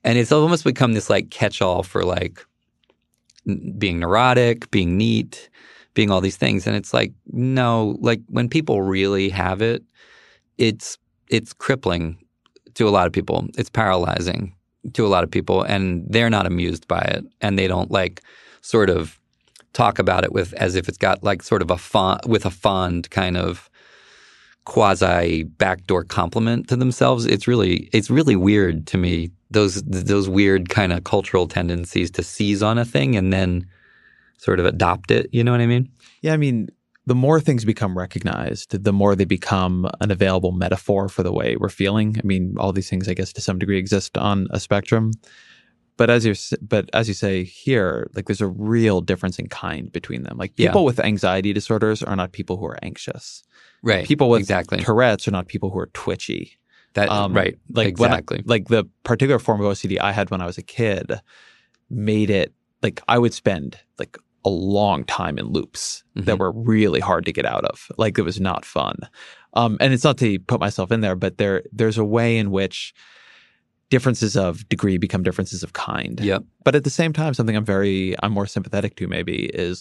And it's almost become this like catch-all for like being neurotic, being neat, being all these things. And it's like, no, like when people really have it, it's crippling to a lot of people. It's paralyzing to a lot of people, and they're not amused by it. And they don't like sort of talk about it with as if it's got like sort of a fond kind of quasi backdoor compliment to themselves. It's really weird to me, those weird kind of cultural tendencies to seize on a thing and then sort of adopt it. You know what I mean? Yeah, I mean, the more things become recognized, the more they become an available metaphor for the way we're feeling. I mean, all these things, I guess, to some degree exist on a spectrum. But as you say here, like there's a real difference in kind between them. Like people with anxiety disorders are not people who are anxious. Right. People with Tourette's are not people who are twitchy. Right. Like exactly. Like the particular form of OCD I had when I was a kid made it like I would spend like a long time in loops that were really hard to get out of. Like it was not fun. And it's not to put myself in there, but there's a way in which differences of degree become differences of kind. Yep. But at the same time, something I'm more sympathetic to maybe is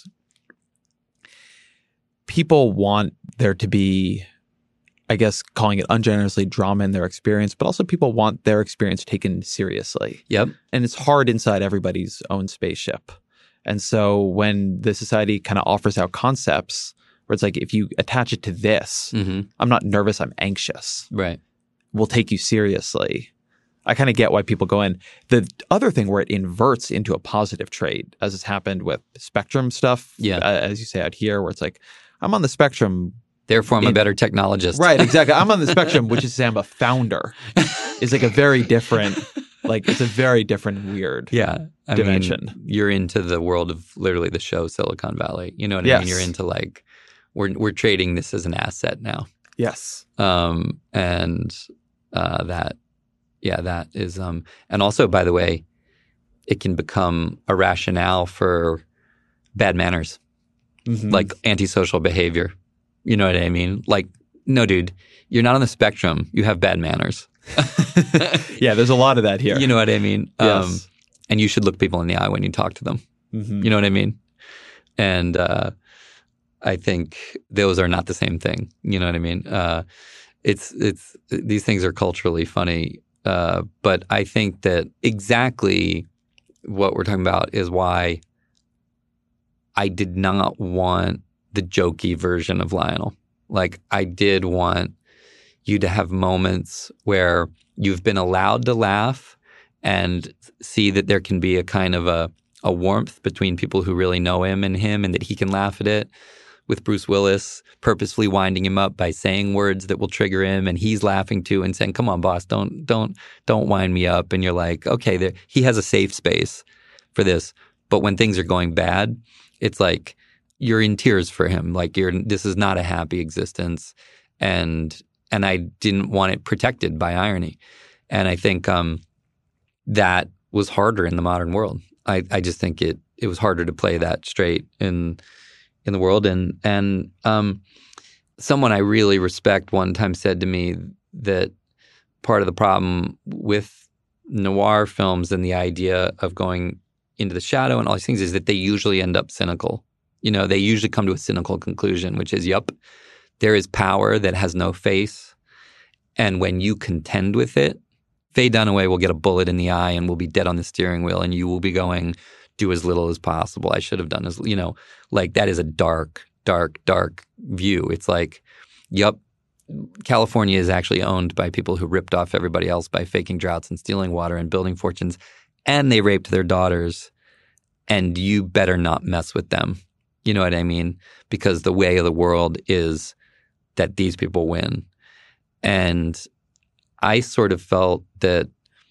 people want there to be, I guess, calling it ungenerously, drama in their experience, but also people want their experience taken seriously. Yep. And it's hard inside everybody's own spaceship. And so when the society kind of offers out concepts where it's like, if you attach it to this, I'm not nervous, I'm anxious. Right. We'll take you seriously. I kind of get why people go in. The other thing where it inverts into a positive trait, as has happened with spectrum stuff, as you say out here, where it's like, I'm on the spectrum. Therefore, I'm a better technologist. Right, exactly. I'm on the spectrum, which is to say I'm a founder. Is like a very different, like it's a very different weird dimension. I mean, you're into the world of literally the show Silicon Valley. You know what I mean? You're into like, we're trading this as an asset now. Yes. That is, and also, by the way, it can become a rationale for bad manners, like antisocial behavior. You know what I mean? Like, no, dude, you're not on the spectrum. You have bad manners. Yeah, there's a lot of that here. You know what I mean? Yes. And you should look people in the eye when you talk to them. You know what I mean? And I think those are not the same thing. You know what I mean? It's these things are culturally funny. But I think that exactly what we're talking about is why I did not want the jokey version of Lionel. Like I did want you to have moments where you've been allowed to laugh and see that there can be a kind of a warmth between people who really know him and that he can laugh at it. With Bruce Willis purposefully winding him up by saying words that will trigger him, and he's laughing too and saying, "Come on, boss, don't wind me up." And you're like, okay, he has a safe space for this. But when things are going bad, it's like you're in tears for him. Like this is not a happy existence, and I didn't want it protected by irony. And I think that was harder in the modern world. I just think it was harder to play that straight in the world. And someone I really respect one time said to me that part of the problem with noir films and the idea of going into the shadow and all these things is that they usually end up cynical. You know, they usually come to a cynical conclusion, which is, yup, there is power that has no face. And when you contend with it, Faye Dunaway will get a bullet in the eye and will be dead on the steering wheel, and you will be going, do as little as possible. I should have done as, like that is a dark, dark, dark view. It's like, yup, California is actually owned by people who ripped off everybody else by faking droughts and stealing water and building fortunes, and they raped their daughters, and you better not mess with them. You know what I mean? Because the way of the world is that these people win. And I sort of felt that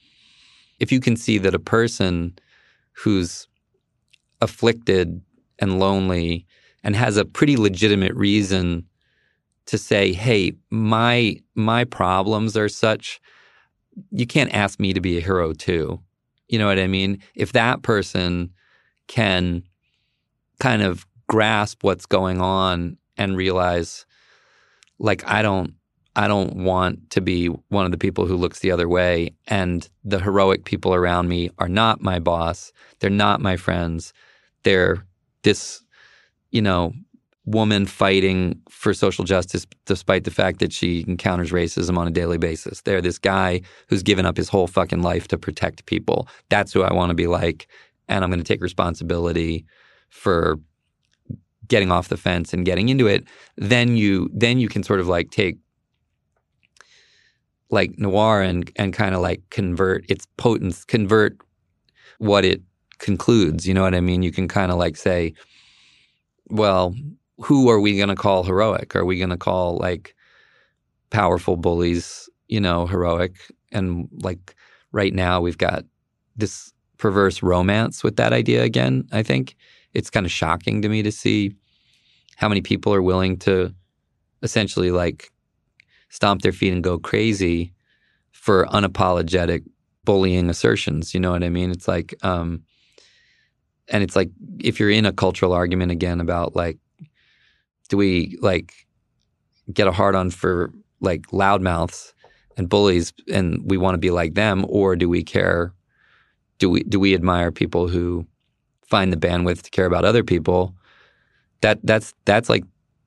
if you can see that a person who's afflicted and lonely and has a pretty legitimate reason to say, hey, my problems are such, you can't ask me to be a hero too. You know what I mean? If that person can kind of grasp what's going on and realize, like, I don't I don't want to be one of the people who looks the other way. And the heroic people around me are not my boss. They're not my friends. They're this, woman fighting for social justice despite the fact that she encounters racism on a daily basis. They're this guy who's given up his whole fucking life to protect people. That's who I want to be like. And I'm going to take responsibility for getting off the fence and getting into it. Then you can sort of like take like noir and kind of like convert its potence, convert what it concludes. You know what I mean? You can kind of like say, well, who are we going to call heroic? Are we going to call like powerful bullies, heroic? And like right now we've got this perverse romance with that idea again. I think it's kind of shocking to me to see how many people are willing to essentially like stomp their feet and go crazy for unapologetic bullying assertions. You know what I mean? It's like, and it's like if you're in a cultural argument again about like, do we like get a hard-on for like loudmouths and bullies and we want to be like them, or do we care? Do we admire people who find the bandwidth to care about other people? That's like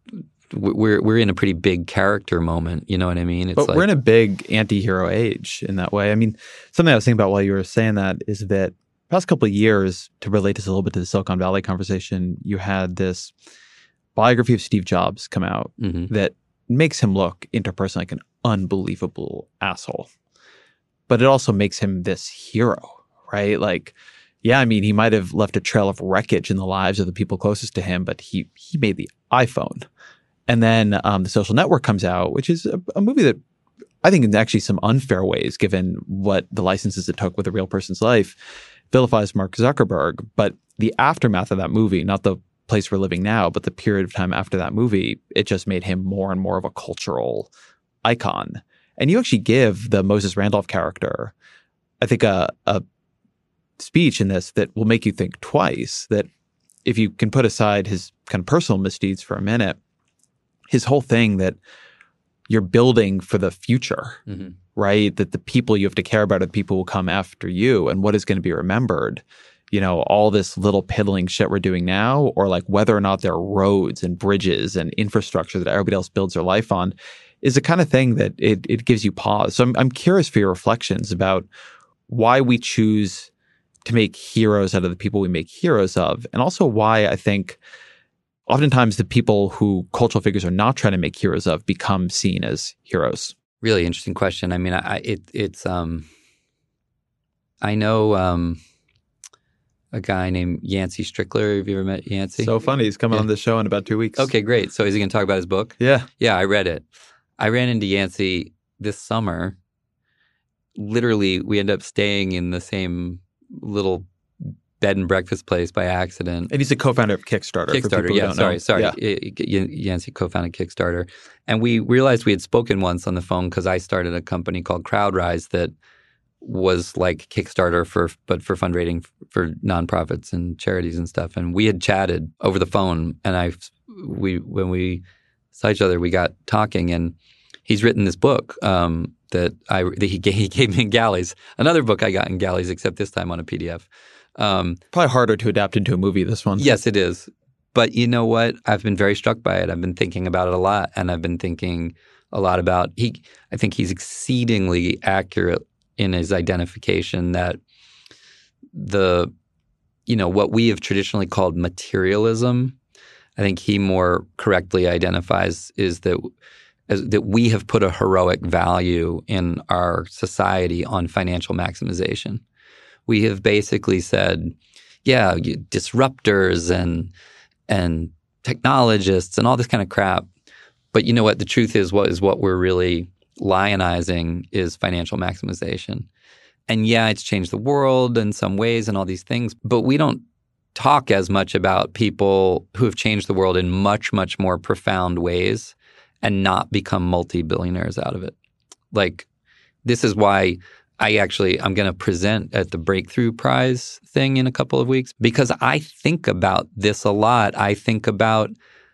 we're in a pretty big character moment. You know what I mean? But we're in a big anti-hero age in that way. I mean, something I was thinking about while you were saying that is that past couple of years, to relate this a little bit to the Silicon Valley conversation, you had this biography of Steve Jobs come out that makes him look interpersonally like an unbelievable asshole. But it also makes him this hero, right? Like, yeah, I mean, he might have left a trail of wreckage in the lives of the people closest to him, but he made the iPhone. And then The Social Network comes out, which is a movie that I think in actually some unfair ways, given what the licenses it took with a real person's life, vilifies Mark Zuckerberg. But the aftermath of that movie, not the place we're living now, but the period of time after that movie, it just made him more and more of a cultural icon. And you actually give the Moses Randolph character, I think, a speech in this that will make you think twice, that if you can put aside his kind of personal misdeeds for a minute, his whole thing that you're building for the future, right? That the people you have to care about are the people who will come after you, and what is going to be remembered. All this little piddling shit we're doing now, or like whether or not there are roads and bridges and infrastructure that everybody else builds their life on, is the kind of thing that it gives you pause. So I'm curious for your reflections about why we choose to make heroes out of the people we make heroes of, and also why I think oftentimes the people who cultural figures are not trying to make heroes of become seen as heroes. Really interesting question. I mean, I know a guy named Yancey Strickler. Have you ever met Yancey? So funny. He's coming on the show in about 2 weeks. Okay, great. So is he going to talk about his book? Yeah. Yeah, I read it. I ran into Yancey this summer. Literally, we ended up staying in the same little bed and breakfast place by accident. And he's a co-founder of Kickstarter. Kickstarter, yeah. Sorry. Yeah. Yancey co-founded Kickstarter. And we realized we had spoken once on the phone because I started a company called CrowdRise that was like Kickstarter but for fundraising for nonprofits and charities and stuff. And we had chatted over the phone, and when we saw each other, we got talking, and he's written this book that he gave me in Galleys. Another book I got in Galleys, except this time on a PDF. Probably harder to adapt into a movie, this one. Yes, it is. But you know what? I've been very struck by it. I've been thinking about it a lot, and I've been thinking a lot about I think he's exceedingly accurate in his identification that what we have traditionally called materialism, I think he more correctly identifies is that we have put a heroic value in our society on financial maximization. We have basically said, yeah, disruptors and technologists and all this kind of crap. But you know what? The truth is what we're really lionizing is financial maximization. And yeah, it's changed the world in some ways and all these things, but we don't talk as much about people who have changed the world in much, much more profound ways and not become multi-billionaires out of it. Like, this is why I'm going to present at the Breakthrough Prize thing in a couple of weeks, because I think about this a lot. I think about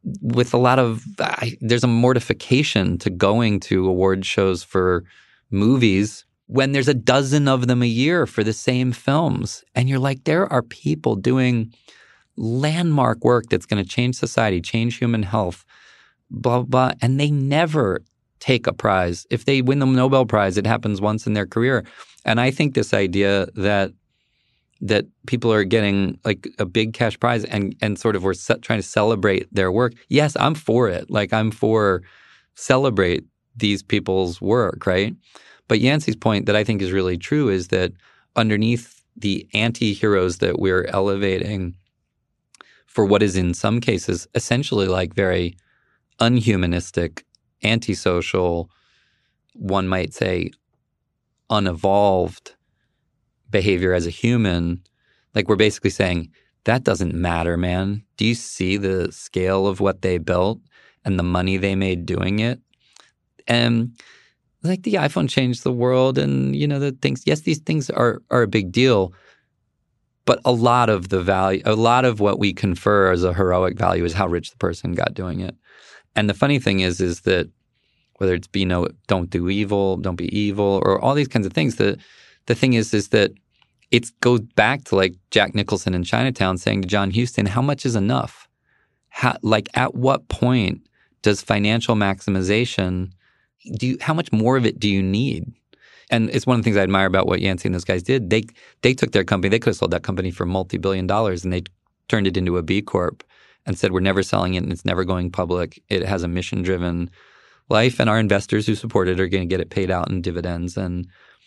with a lot of there's a mortification to going to award shows for movies when there's a dozen of them a year for the same films. And you're like, there are people doing landmark work that's going to change society, change human health, blah, blah, and they never take a prize. If they win the Nobel Prize, it happens once in their career. And I think this idea that people are getting like a big cash prize and sort of we're trying to celebrate their work. Yes, I'm for it. Like I'm for celebrate these people's work, right? But Yancey's point that I think is really true is that underneath the anti-heroes that we're elevating for what is in some cases essentially like very unhumanistic, antisocial, one might say unevolved behavior as a human, like we're basically saying, that doesn't matter, man. Do you see the scale of what they built and the money they made doing it? And like the iPhone changed the world and, the things, yes, these things are a big deal, but a lot of the value, a lot of what we confer as a heroic value is how rich the person got doing it. And the funny thing is that whether it's don't do evil, don't be evil, or all these kinds of things, the thing is that it goes back to like Jack Nicholson in Chinatown saying to John Huston, how much is enough? At what point does financial maximization, how much more of it do you need? And it's one of the things I admire about what Yancey and those guys did. They took their company, they could have sold that company for multi-billion dollars and they turned it into a B Corp and said, we're never selling it and it's never going public. It has a mission-driven life and our investors who support it are going to get it paid out in dividends. And,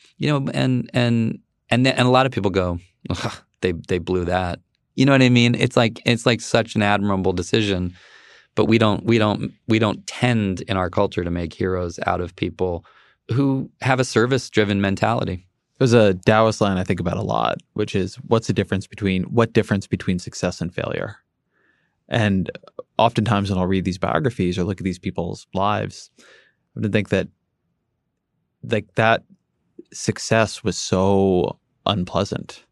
and a lot of people go, they blew that. You know what I mean? It's like such an admirable decision, but we don't tend in our culture to make heroes out of people who have a service-driven mentality. There's a Taoist line I think about a lot, which is what difference between success and failure? And oftentimes when I'll read these biographies or look at these people's lives, I would think that that success was so unpleasant.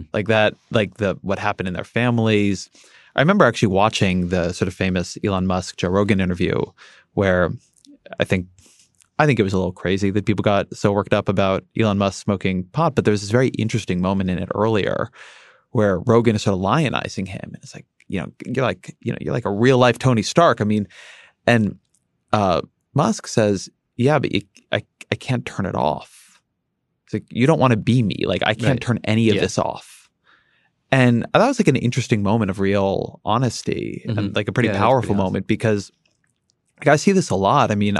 What happened in their families. I remember actually watching the sort of famous Elon Musk Joe Rogan interview where I think it was a little crazy that people got so worked up about Elon Musk smoking pot, but there was this very interesting moment in it earlier where Rogan is sort of lionizing him. And it's like, you're like a real life Tony Stark. I mean, and Musk says, yeah, but I can't turn it off. It's like, you don't want to be me. Like I can't turn any of this off. And that was like an interesting moment of real honesty and like a pretty powerful moment because like, I see this a lot. I mean,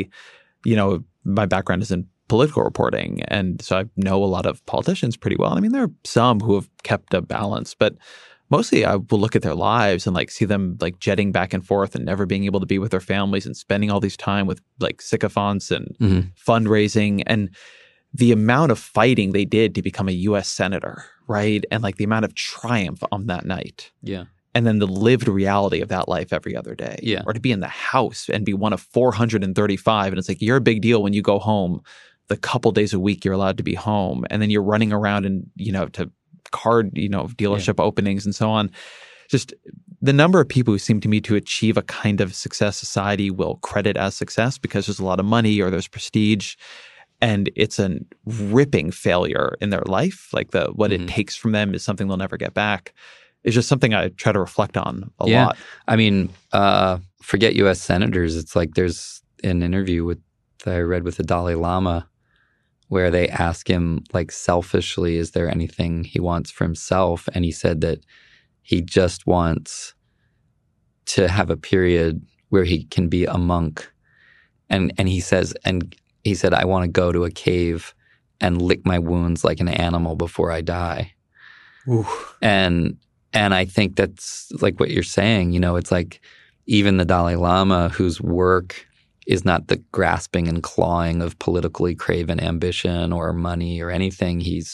my background is in political reporting. And so I know a lot of politicians pretty well. And I mean, there are some who have kept a balance, but mostly I will look at their lives and like see them like jetting back and forth and never being able to be with their families and spending all these time with like sycophants and fundraising and the amount of fighting they did to become a U.S. senator, right? And like the amount of triumph on that night. Yeah. And then the lived reality of that life every other day. Yeah. Or to be in the house and be one of 435. And it's like, you're a big deal when you go home. The couple days a week you're allowed to be home. And then you're running around and, to card, dealership openings and so on. Just the number of people who seem to me to achieve a kind of success society will credit as success because there's a lot of money or there's prestige. And it's a ripping failure in their life. Like what it takes from them is something they'll never get back. It's just something I try to reflect on a lot. I mean, forget U.S. senators. It's like there's an interview that I read with the Dalai Lama where they ask him, like, selfishly, is there anything he wants for himself? And he said that he just wants to have a period where he can be a monk. And he said, I want to go to a cave and lick my wounds like an animal before I die. Ooh. And I think that's like what you're saying. It's like even the Dalai Lama, whose work is not the grasping and clawing of politically craven ambition or money or anything. He's,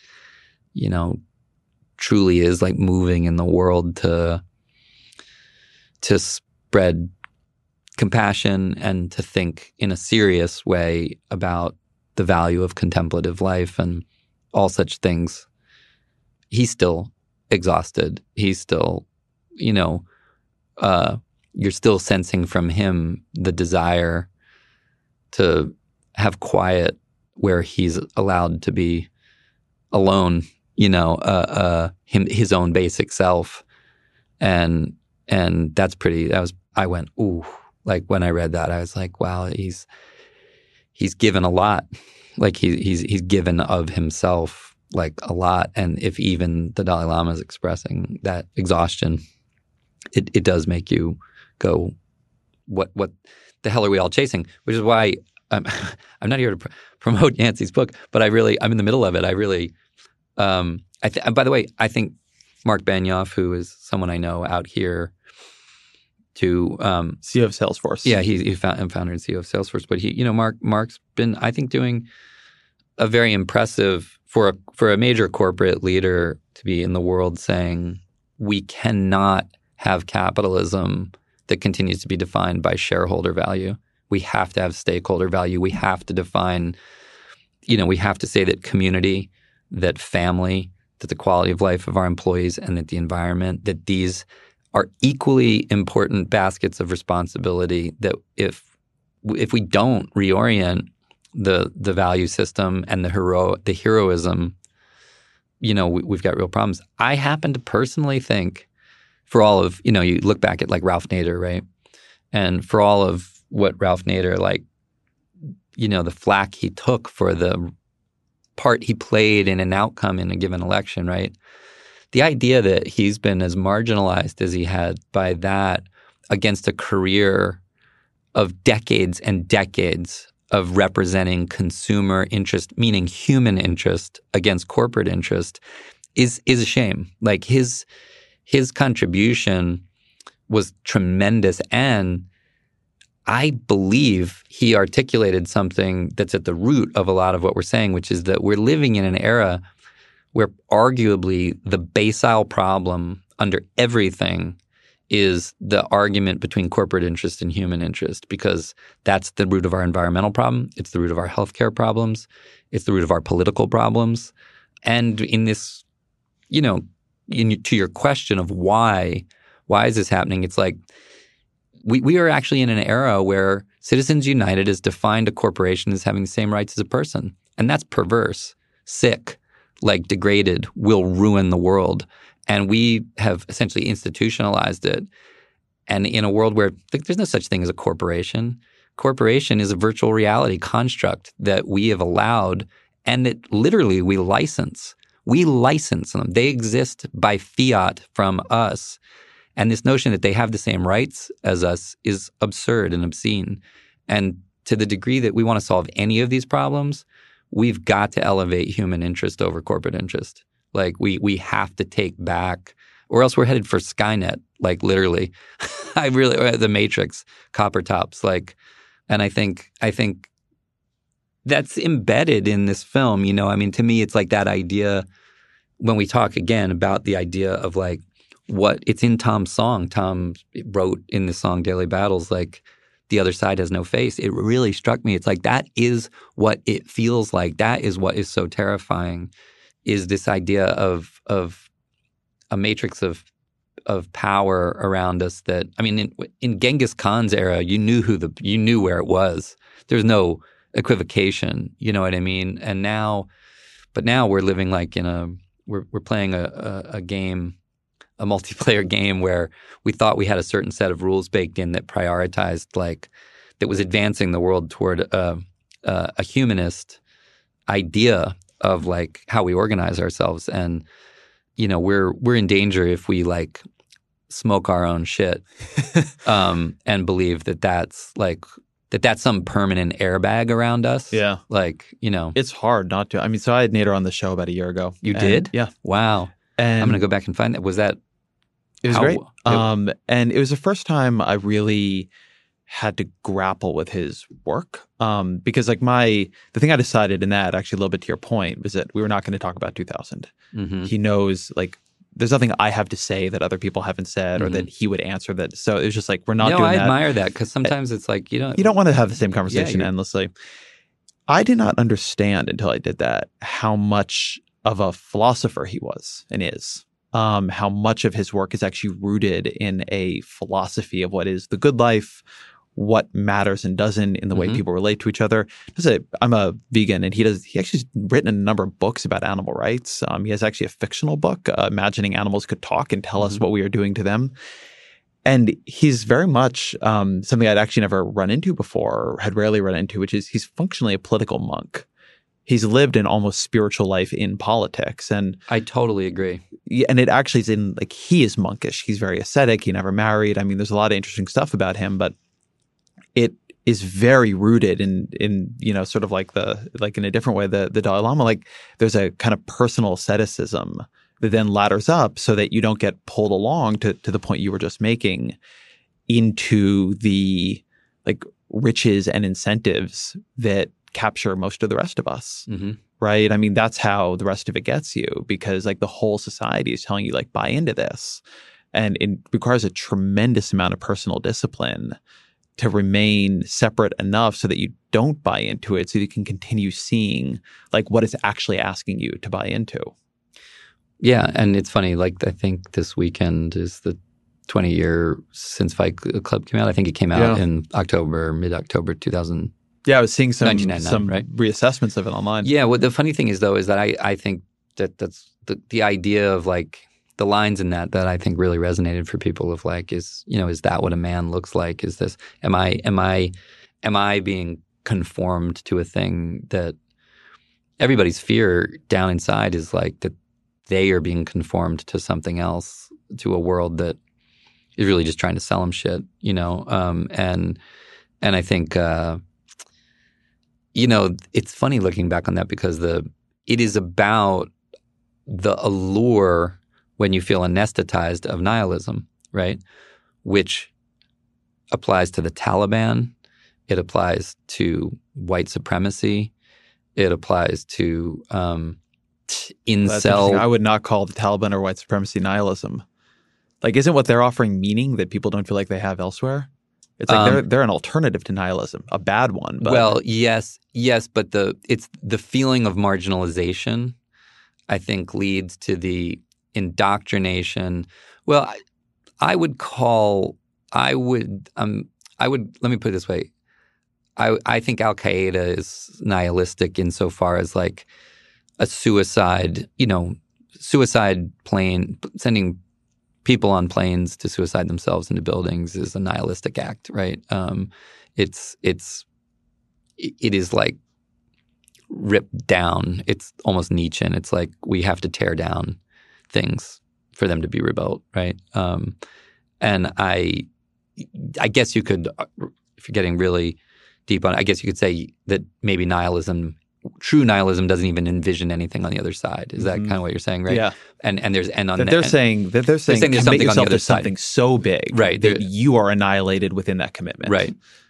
truly is like moving in the world to spread compassion and to think in a serious way about the value of contemplative life and all such things. He's still exhausted. He's still, you're still sensing from him the desire to have quiet where he's allowed to be alone, his own basic self. And I went, ooh, like when I read that, I was like, wow, he's given a lot. Like he's given of himself like a lot. And if even the Dalai Lama is expressing that exhaustion, it does make you go, what the hell are we all chasing? Which is why I'm not here to promote Yancey's book, but I'm in the middle of it. I really, by the way, I think Mark Benioff, who is someone I know out here, CEO of Salesforce. Yeah, he's founder and CEO of Salesforce. But Mark's been, I think, doing a very impressive for a major corporate leader to be in the world saying we cannot have capitalism that continues to be defined by shareholder value. We have to have stakeholder value. We have to define, we have to say that community, that family, that the quality of life of our employees, and that the environment, that these are equally important baskets of responsibility, that if we don't reorient the value system and the heroism, we've got real problems. I happen to personally think, for all of, you look back at like Ralph Nader, right? And for all of what Ralph Nader, the flack he took for the part he played in an outcome in a given election, right? The idea that he's been as marginalized as he had by that against a career of decades and decades of representing consumer interest, meaning human interest against corporate interest, is a shame. Like his contribution was tremendous, and I believe he articulated something that's at the root of a lot of what we're saying, which is that we're living in an era where arguably the basile problem under everything is the argument between corporate interest and human interest, because that's the root of our environmental problem. It's the root of our healthcare problems. It's the root of our political problems. And in this, to your question of why is this happening? It's like we are actually in an era where Citizens United has defined a corporation as having the same rights as a person. And that's perverse, sick, like degraded, will ruin the world. And we have essentially institutionalized it. And in a world where there's no such thing as a corporation. Corporation is a virtual reality construct that we have allowed, and that literally we license. We license them. They exist by fiat from us. And this notion that they have the same rights as us is absurd and obscene. And to the degree that we want to solve any of these problems, we've got to elevate human interest over corporate interest. Like we have to take back, or else we're headed for Skynet, like literally. The Matrix, copper tops, and I think that's embedded in this film. To me, it's like that idea when we talk again about the idea of like what it's in Tom's song. Tom wrote in the song Daily Battles, like, the other side has no face. It really struck me. It's like that is what it feels like. That is what is so terrifying, is this idea of a matrix of power around us that, in Genghis Khan's era, you knew where it was. There's no equivocation, you know what I mean? And now we're living like we're playing a game, a multiplayer game where we thought we had a certain set of rules baked in that prioritized, that was advancing the world toward a humanist idea of how we organize ourselves. And, we're in danger if we smoke our own shit and believe that that's some permanent airbag around us. Yeah. It's hard not to. So I had Nader on the show about a year ago. You did? Yeah. Wow. And I'm going to go back and find that. Was that? It was great. And it was the first time I really had to grapple with his work. Because the thing I decided in that, actually a little bit to your point, was that we were not going to talk about 2000. Mm-hmm. He knows there's nothing I have to say that other people haven't said, or that he would answer that. So it was just we're not doing that. No, I admire that, because sometimes it's you don't want to have the same conversation endlessly. I did not understand until I did that how much of a philosopher he was and is. how much of his work is actually rooted in a philosophy of what is the good life, what matters and doesn't in the way people relate to each other. I'm a vegan, and he actually written a number of books about animal rights. He has actually a fictional book, imagining animals could talk and tell us what we are doing to them. And he's very much something I'd actually never run into before, or had rarely run into, which is he's functionally a political monk. He's lived an almost spiritual life in politics. And I totally agree. And it actually is he is monkish. He's very ascetic. He never married. I mean, there's a lot of interesting stuff about him, but it is very rooted in sort of like in a different way, the Dalai Lama, like there's a kind of personal asceticism that then ladders up so that you don't get pulled along to the point you were just making into the like riches and incentives that capture most of the rest of us. Right? I mean, that's how the rest of it gets you, because like the whole society is telling you like buy into this. And it requires a tremendous amount of personal discipline to remain separate enough so that you don't buy into it, so you can continue seeing like what it's actually asking you to buy into. Yeah. And it's funny, like I think this weekend is the 20-year since Fight Club came out. I think it came out in mid-October 2000. Yeah, I was seeing some right? reassessments of it online. Yeah, what the funny thing is though is that I think that's the idea of like the lines in that I think really resonated for people of like is that what a man looks like? Is this am I being conformed to a thing that everybody's fear down inside is like that they are being conformed to something else, to a world that is really just trying to sell them shit, and I think it's funny looking back on that because it is about the allure when you feel anesthetized of nihilism, right? Which applies to the Taliban. It applies to white supremacy. It applies to incel. I would not call the Taliban or white supremacy nihilism. Like, isn't what they're offering meaning that people don't feel like they have elsewhere? It's like they're an alternative to nihilism, a bad one. But. Well, yes, but it's the feeling of marginalization, I think, leads to the indoctrination. Well, let me put it this way. I think Al-Qaeda is nihilistic insofar as like a suicide plane, sending people on planes to suicide themselves into buildings is a nihilistic act, right? It is like ripped down. It's almost Nietzschean. It's like we have to tear down things for them to be rebuilt, right? And I guess you could, if you're getting really deep on it, I guess you could say that maybe true nihilism doesn't even envision anything on the other side. Is that kind of what you're saying, right? Yeah. They're saying there's something on the other side, something so big, right, that you are annihilated within that commitment, right.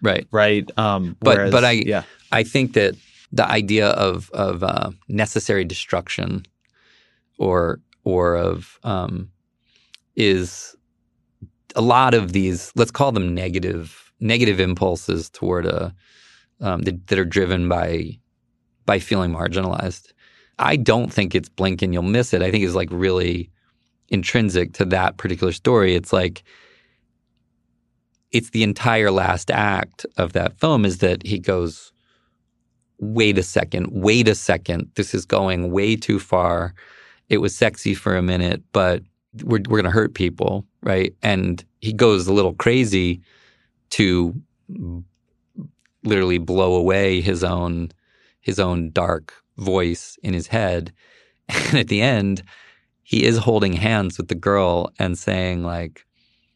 I think that the idea of necessary destruction or of is a lot of these, let's call them negative impulses toward that are driven by feeling marginalized. I don't think it's blink and you'll miss it. I think it's like really intrinsic to that particular story. It's like it's the entire last act of that film is that he goes, wait a second, this is going way too far. It was sexy for a minute, but we're going to hurt people, right? And he goes a little crazy to literally blow away his own dark voice in his head. And at the end, he is holding hands with the girl and saying like,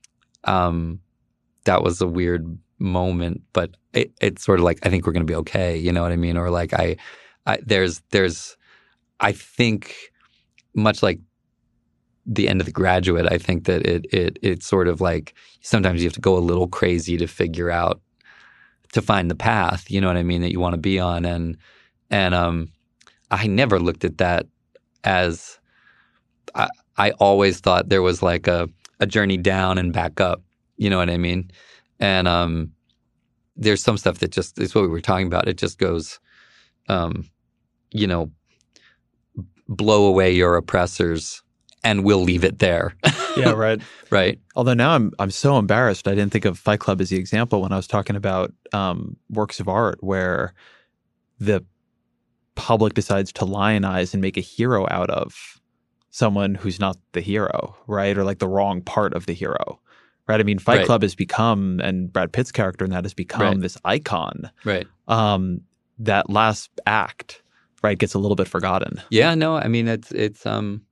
that was a weird moment, but it's sort of like, I think we're going to be okay. You know what I mean? Or like I think much like the end of The Graduate, I think that it's sort of like sometimes you have to go a little crazy to figure out, to find the path, you know what I mean, that you want to be on. And I never looked at that as I always thought there was like a journey down and back up, you know what I mean? And there's some stuff that just is what we were talking about. It just goes, blow away your oppressors and we'll leave it there. Yeah, right. Right. Although now I'm so embarrassed. I didn't think of Fight Club as the example when I was talking about works of art where the public decides to lionize and make a hero out of someone who's not the hero, right? Or like the wrong part of the hero, right? I mean, Fight Club has become, and Brad Pitt's character in that has become this icon. Right. That last act, right, gets a little bit forgotten. Yeah, no, I mean, it's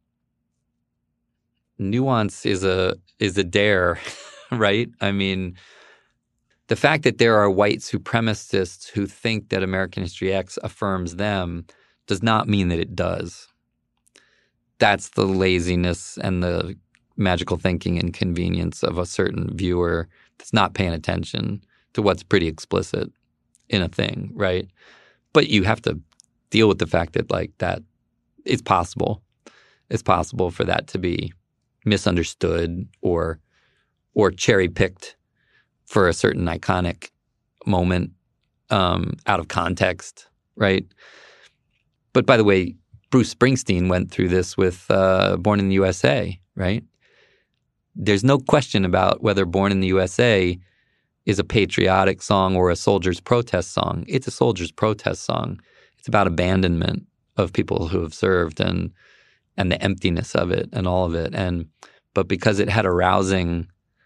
nuance is a dare, right? I mean, the fact that there are white supremacists who think that American History X affirms them does not mean that it does. That's the laziness and the magical thinking and convenience of a certain viewer that's not paying attention to what's pretty explicit in a thing, right? But you have to deal with the fact that like that it's possible. It's possible for that to be misunderstood or cherry-picked for a certain iconic moment out of context, right? But by the way, Bruce Springsteen went through this with Born in the USA, right? There's no question about whether Born in the USA is a patriotic song or a soldier's protest song. It's a soldier's protest song. It's about abandonment of people who have served and the emptiness of it and all of it. But because it had a rousing,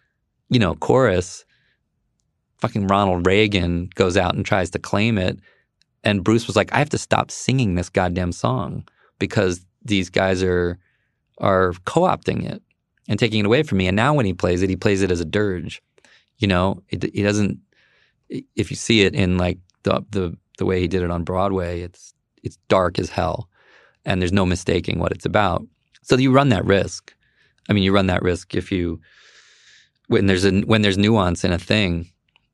chorus, fucking Ronald Reagan goes out and tries to claim it. And Bruce was like, I have to stop singing this goddamn song because these guys are co-opting it and taking it away from me. And now when he plays it as a dirge. He doesn't. If you see it in like the way he did it on Broadway, it's dark as hell, and there's no mistaking what it's about. So you run that risk. I mean, you run that risk when there's nuance in a thing.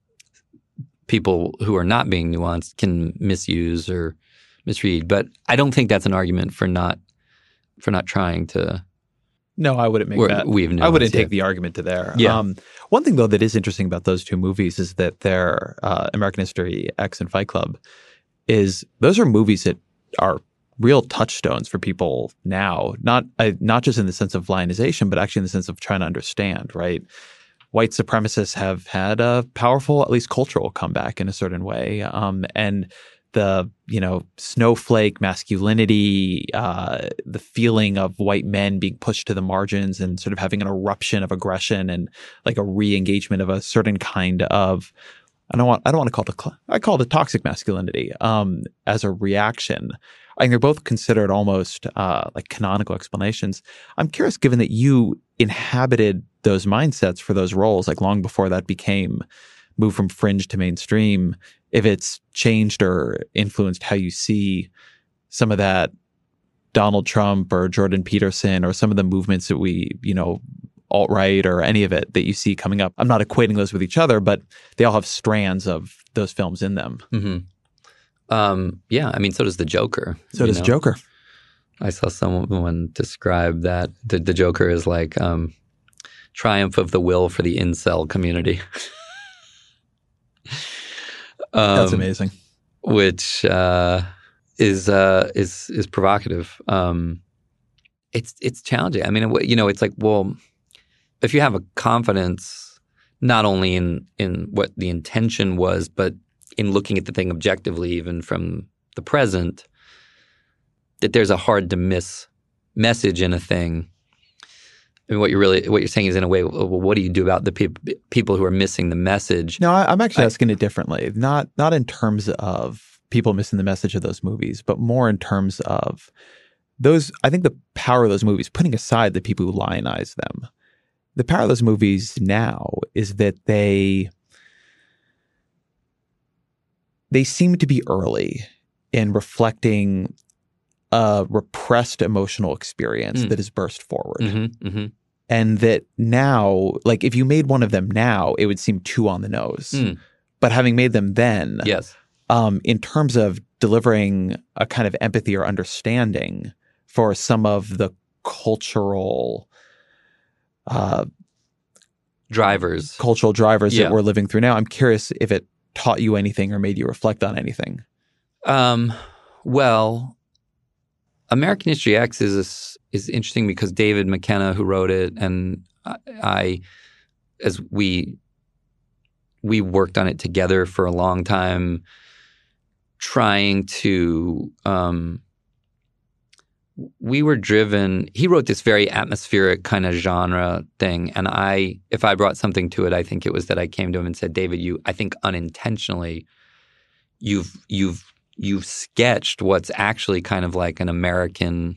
People who are not being nuanced can misuse or misread. But I don't think that's an argument for not trying to. No, I wouldn't make that. I wouldn't take the argument to there. Yeah. One thing, though, that is interesting about those two movies is that they're American History X and Fight Club is those are movies that are real touchstones for people now, not just in the sense of lionization, but actually in the sense of trying to understand, right? White supremacists have had a powerful, at least cultural comeback in a certain way. And the, snowflake masculinity, the feeling of white men being pushed to the margins and sort of having an eruption of aggression and like a re-engagement of a certain kind of, I don't want to call it I call it toxic masculinity as a reaction. I think they're both considered almost like canonical explanations. I'm curious, given that you inhabited those mindsets for those roles, like long before that moved from fringe to mainstream, if it's changed or influenced how you see some of that Donald Trump or Jordan Peterson or some of the movements that we, alt-right or any of it that you see coming up. I'm not equating those with each other, but they all have strands of those films in them. Mm-hmm. Yeah, I mean, so does The Joker. So does Joker. I saw someone describe that the Joker is like triumph of the will for the incel community. That's amazing. Which is provocative. It's challenging. I mean, it's like, well, if you have a confidence not only in what the intention was, but in looking at the thing objectively, even from the present, that there's a hard to miss message in a thing. I mean, what you're saying is, in a way, well, what do you do about the people who are missing the message? No, I'm actually asking it differently. Not in terms of people missing the message of those movies, but more in terms of those. I think the power of those movies, putting aside the people who lionize them, the power of those movies now is that they seem to be early in reflecting a repressed emotional experience that has burst forward. Mm-hmm, mm-hmm. And that now, like if you made one of them now, it would seem too on the nose. But having made them then, yes, in terms of delivering a kind of empathy or understanding for some of the cultural drivers that we're living through now, I'm curious if it taught you anything or made you reflect on anything. Well, American History X is interesting because David McKenna, who wrote it, and I as we worked on it together for a long time, trying to we were driven. He wrote this very atmospheric kind of genre thing, and if I brought something to it, I think it was that I came to him and said, David, I think unintentionally, you've sketched what's actually kind of like an American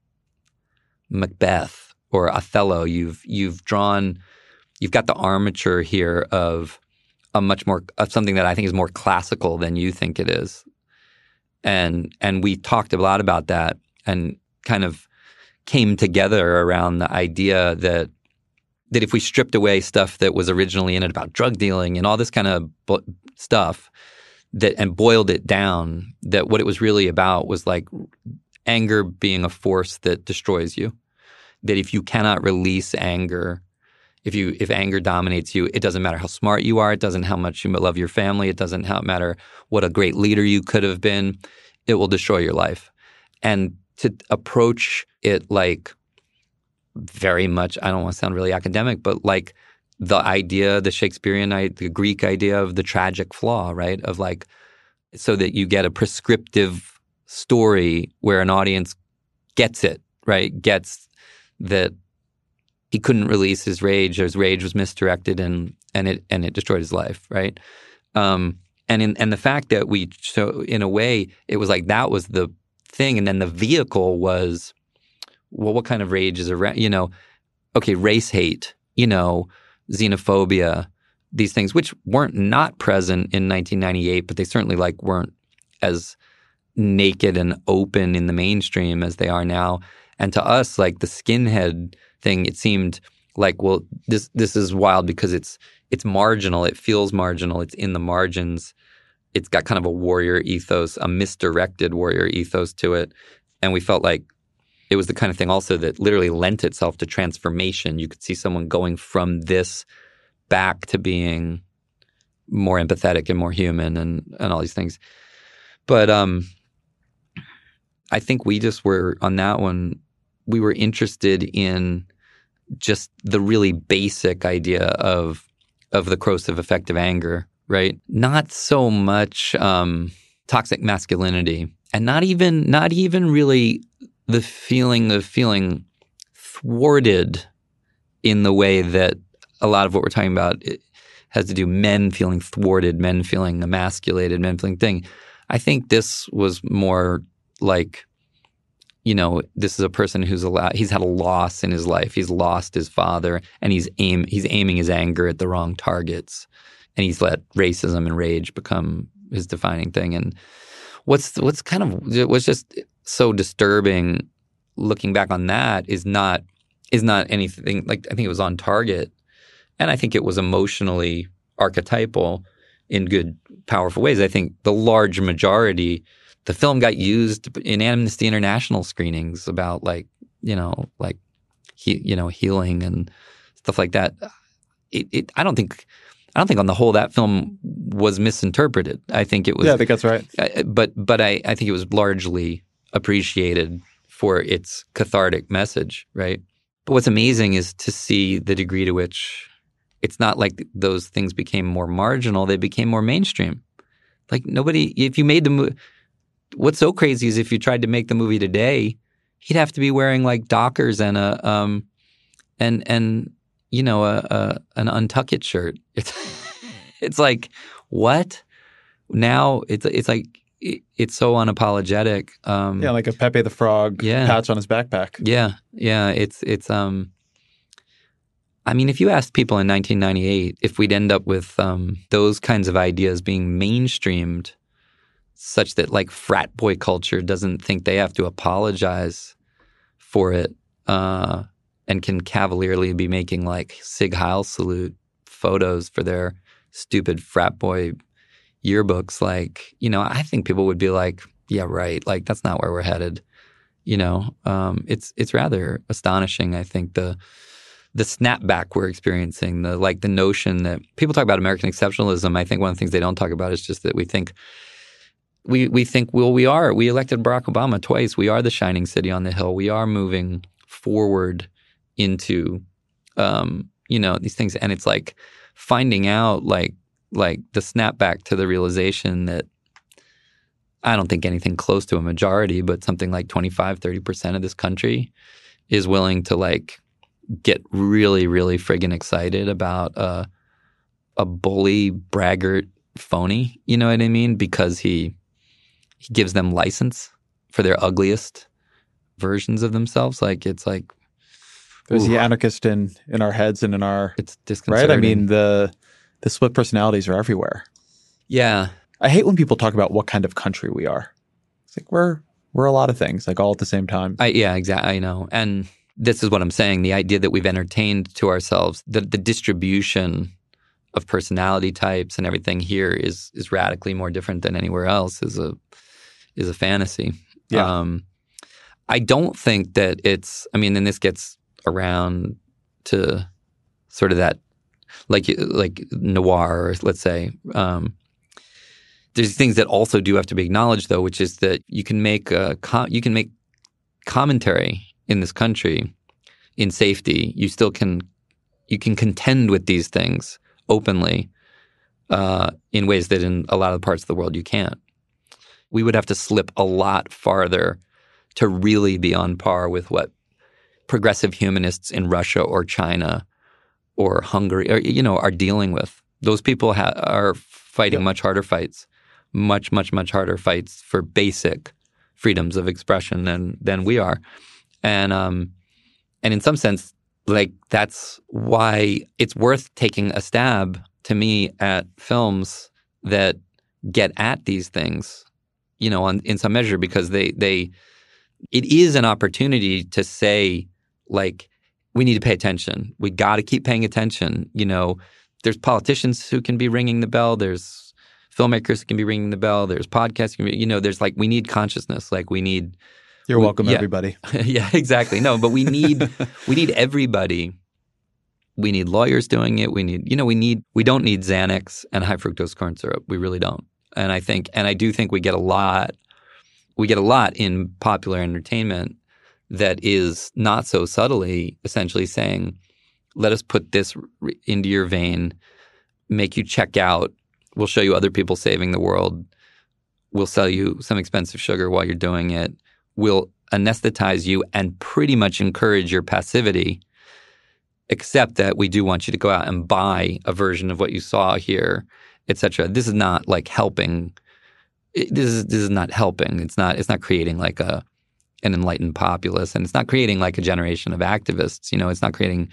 Macbeth or Othello. You've got the armature here of a much more of something that I think is more classical than you think it is, and we talked a lot about that and kind of came together around the idea that if we stripped away stuff that was originally in it about drug dealing and all this kind of stuff and boiled it down, that what it was really about was like anger being a force that destroys you. That if you cannot release anger, if anger dominates you, it doesn't matter how smart you are, it doesn't how much you love your family, it doesn't matter what a great leader you could have been, it will destroy your life. And to approach it like very much, I don't want to sound really academic, but like the idea, the Shakespearean, the Greek idea of the tragic flaw, right? Of like, so that you get a prescriptive story where an audience gets it, right? Gets that he couldn't release his rage was misdirected and it destroyed his life, right? And the fact that so in a way, it was like that was the thing, and then the vehicle was, well, what kind of rage is around? Race hate, xenophobia, these things, which weren't not present in 1998, but they certainly like weren't as naked and open in the mainstream as they are now. And to us, like the skinhead thing, it seemed like, well, this is wild because it's marginal. It feels marginal. It's in the margins. It's got kind of a warrior ethos, a misdirected warrior ethos to it. And we felt like it was the kind of thing also that literally lent itself to transformation. You could see someone going from this back to being more empathetic and more human and all these things. But I think we just were on that one, we were interested in just the really basic idea of the corrosive effect of anger, right? Not so much toxic masculinity, and not even really the feeling of feeling thwarted in the way that a lot of what we're talking about has to do men feeling thwarted, men feeling emasculated, men feeling thing. I think this was more like, this is a person he's had a loss in his life. He's lost his father, and he's aiming his anger at the wrong targets, and he's let racism and rage become his defining thing. And what's just so disturbing looking back on that is not anything like, I think it was on target, and I think it was emotionally archetypal in good, powerful ways. I think the large majority. The film got used in Amnesty International screenings about healing and stuff like that. I don't think on the whole that film was misinterpreted. I think it was. Yeah, I think that's right. But I think it was largely appreciated for its cathartic message, right? But what's amazing is to see the degree to which it's not like those things became more marginal; they became more mainstream. Like if you made the movie. What's so crazy is if you tried to make the movie today, he'd have to be wearing like Dockers and an Untuckit shirt. It's like, what? Now it's like it's so unapologetic. Like a Pepe the Frog patch on his backpack. Yeah. It's I mean, if you asked people in 1998 if we'd end up with those kinds of ideas being mainstreamed, such that like frat boy culture doesn't think they have to apologize for it and can cavalierly be making like Sig Heil salute photos for their stupid frat boy yearbooks. Like, I think people would be like, yeah, right. Like, that's not where we're headed. It's rather astonishing. I think the snapback we're experiencing, the notion that people talk about American exceptionalism. I think one of the things they don't talk about is just that we think we think, well, we elected Barack Obama twice. We are the shining city on the hill. We are moving forward into, these things. And it's like finding out like the snapback to the realization that I don't think anything close to a majority, but something like 25-30% of this country is willing to like get really, really friggin' excited about a bully, braggart phony, you know what I mean? Because he gives them license for their ugliest versions of themselves. Like it's like there's the anarchist in our heads and in our it's disconcerting. Right? I mean the split personalities are everywhere. Yeah. I hate when people talk about what kind of country we are. It's like we're a lot of things, like all at the same time. Yeah, exactly. I know. And this is what I'm saying. The idea that we've entertained to ourselves, the distribution of personality types and everything here is radically more different than anywhere else is a fantasy. Yeah. I don't think that it's, I mean, and this gets around to sort of that, like noir, let's say. There's things that also do have to be acknowledged, though, which is that you can make commentary in this country in safety. You can contend with these things openly in ways that in a lot of parts of the world you can't. We would have to slip a lot farther to really be on par with what progressive humanists in Russia or China or Hungary are dealing with. Those people are fighting much harder fights, much, much, much harder fights for basic freedoms of expression than we are. And in some sense, like that's why it's worth taking a stab to me at films that get at these things, in some measure, because it is an opportunity to say, like, we need to pay attention. We got to keep paying attention. There's politicians who can be ringing the bell. There's filmmakers who can be ringing the bell. There's podcasts. There's like, we need consciousness. Like we need. You're welcome, everybody. Yeah, exactly. No, but we need everybody. We need lawyers doing it. We don't need Xanax and high fructose corn syrup. We really don't. And I do think we get a lot in popular entertainment that is not so subtly essentially saying, let us put this into your vein, make you check out. We'll show you other people saving the world. We'll sell you some expensive sugar while you're doing it. We'll anesthetize you and pretty much encourage your passivity, except that we do want you to go out and buy a version of what you saw here, et cetera. This is not like helping. This is not helping. It's not creating like an enlightened populace, and it's not creating like a generation of activists. It's not creating.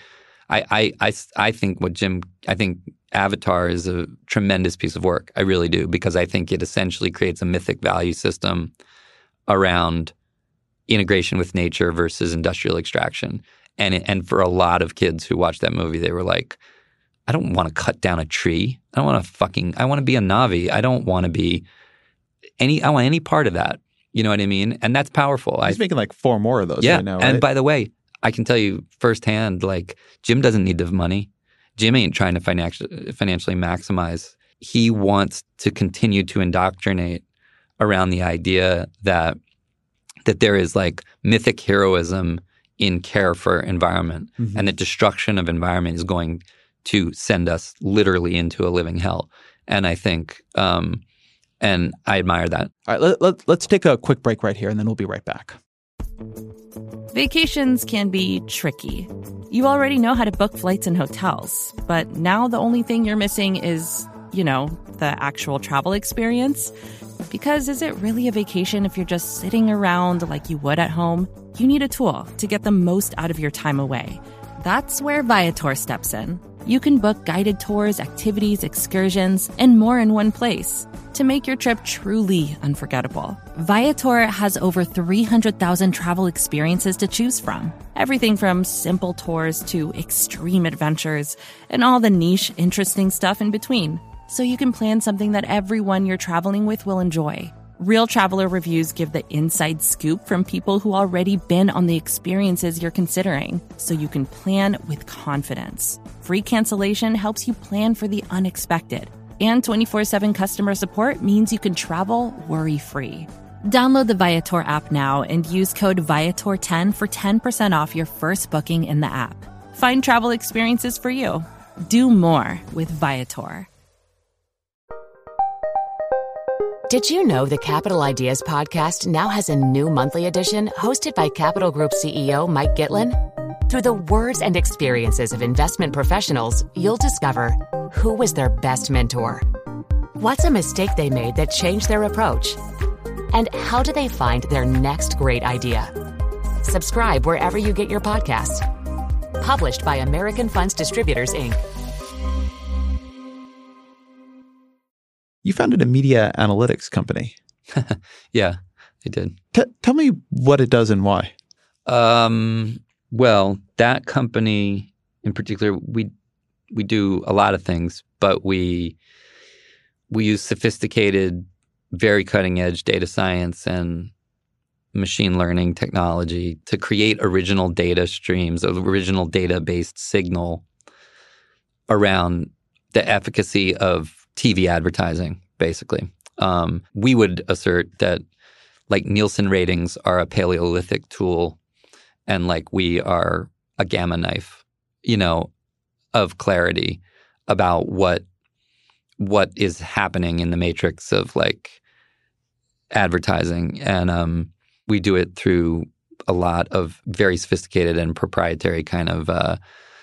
I think Avatar is a tremendous piece of work. I really do, because I think it essentially creates a mythic value system around integration with nature versus industrial extraction. And for a lot of kids who watched that movie, they were like, I don't want to cut down a tree. I want to be a Na'vi. I don't want to be I want any part of that. You know what I mean? And that's powerful. He's making like 4 more of those right now, right? And by the way, I can tell you firsthand, like Jim doesn't need the money. Jim ain't trying to financially maximize. He wants to continue to indoctrinate around the idea that there is like mythic heroism in care for environment, and the destruction of environment is going to send us literally into a living hell. And I think, and I admire that. All right, let's take a quick break right here, and then we'll be right back. Vacations can be tricky. You already know how to book flights and hotels, but now the only thing you're missing is, the actual travel experience. Because is it really a vacation if you're just sitting around like you would at home? You need a tool to get the most out of your time away. That's where Viator steps in. You can book guided tours, activities, excursions, and more in one place to make your trip truly unforgettable. Viator has over 300,000 travel experiences to choose from. Everything from simple tours to extreme adventures and all the niche, interesting stuff in between. So you can plan something that everyone you're traveling with will enjoy. Real traveler reviews give the inside scoop from people who already been on the experiences you're considering, so you can plan with confidence. Free cancellation helps you plan for the unexpected. And 24/7 customer support means you can travel worry-free. Download the Viator app now and use code Viator10 for 10% off your first booking in the app. Find travel experiences for you. Do more with Viator. Did you know the Capital Ideas podcast now has a new monthly edition hosted by Capital Group CEO Mike Gitlin? Through the words and experiences of investment professionals, you'll discover who was their best mentor, what's a mistake they made that changed their approach, and how do they find their next great idea. Subscribe wherever you get your podcasts. Published by American Funds Distributors, Inc. You founded a media analytics company. Yeah, I did. Tell me what it does and why. Well, that company in particular, we do a lot of things, but we use sophisticated, very cutting-edge data science and machine learning technology to create original data streams, original data-based signal around the efficacy of TV advertising, basically. We would assert that like Nielsen ratings are a Paleolithic tool and like we are a gamma knife, of clarity about what is happening in the matrix of like advertising. And we do it through a lot of very sophisticated and proprietary kind of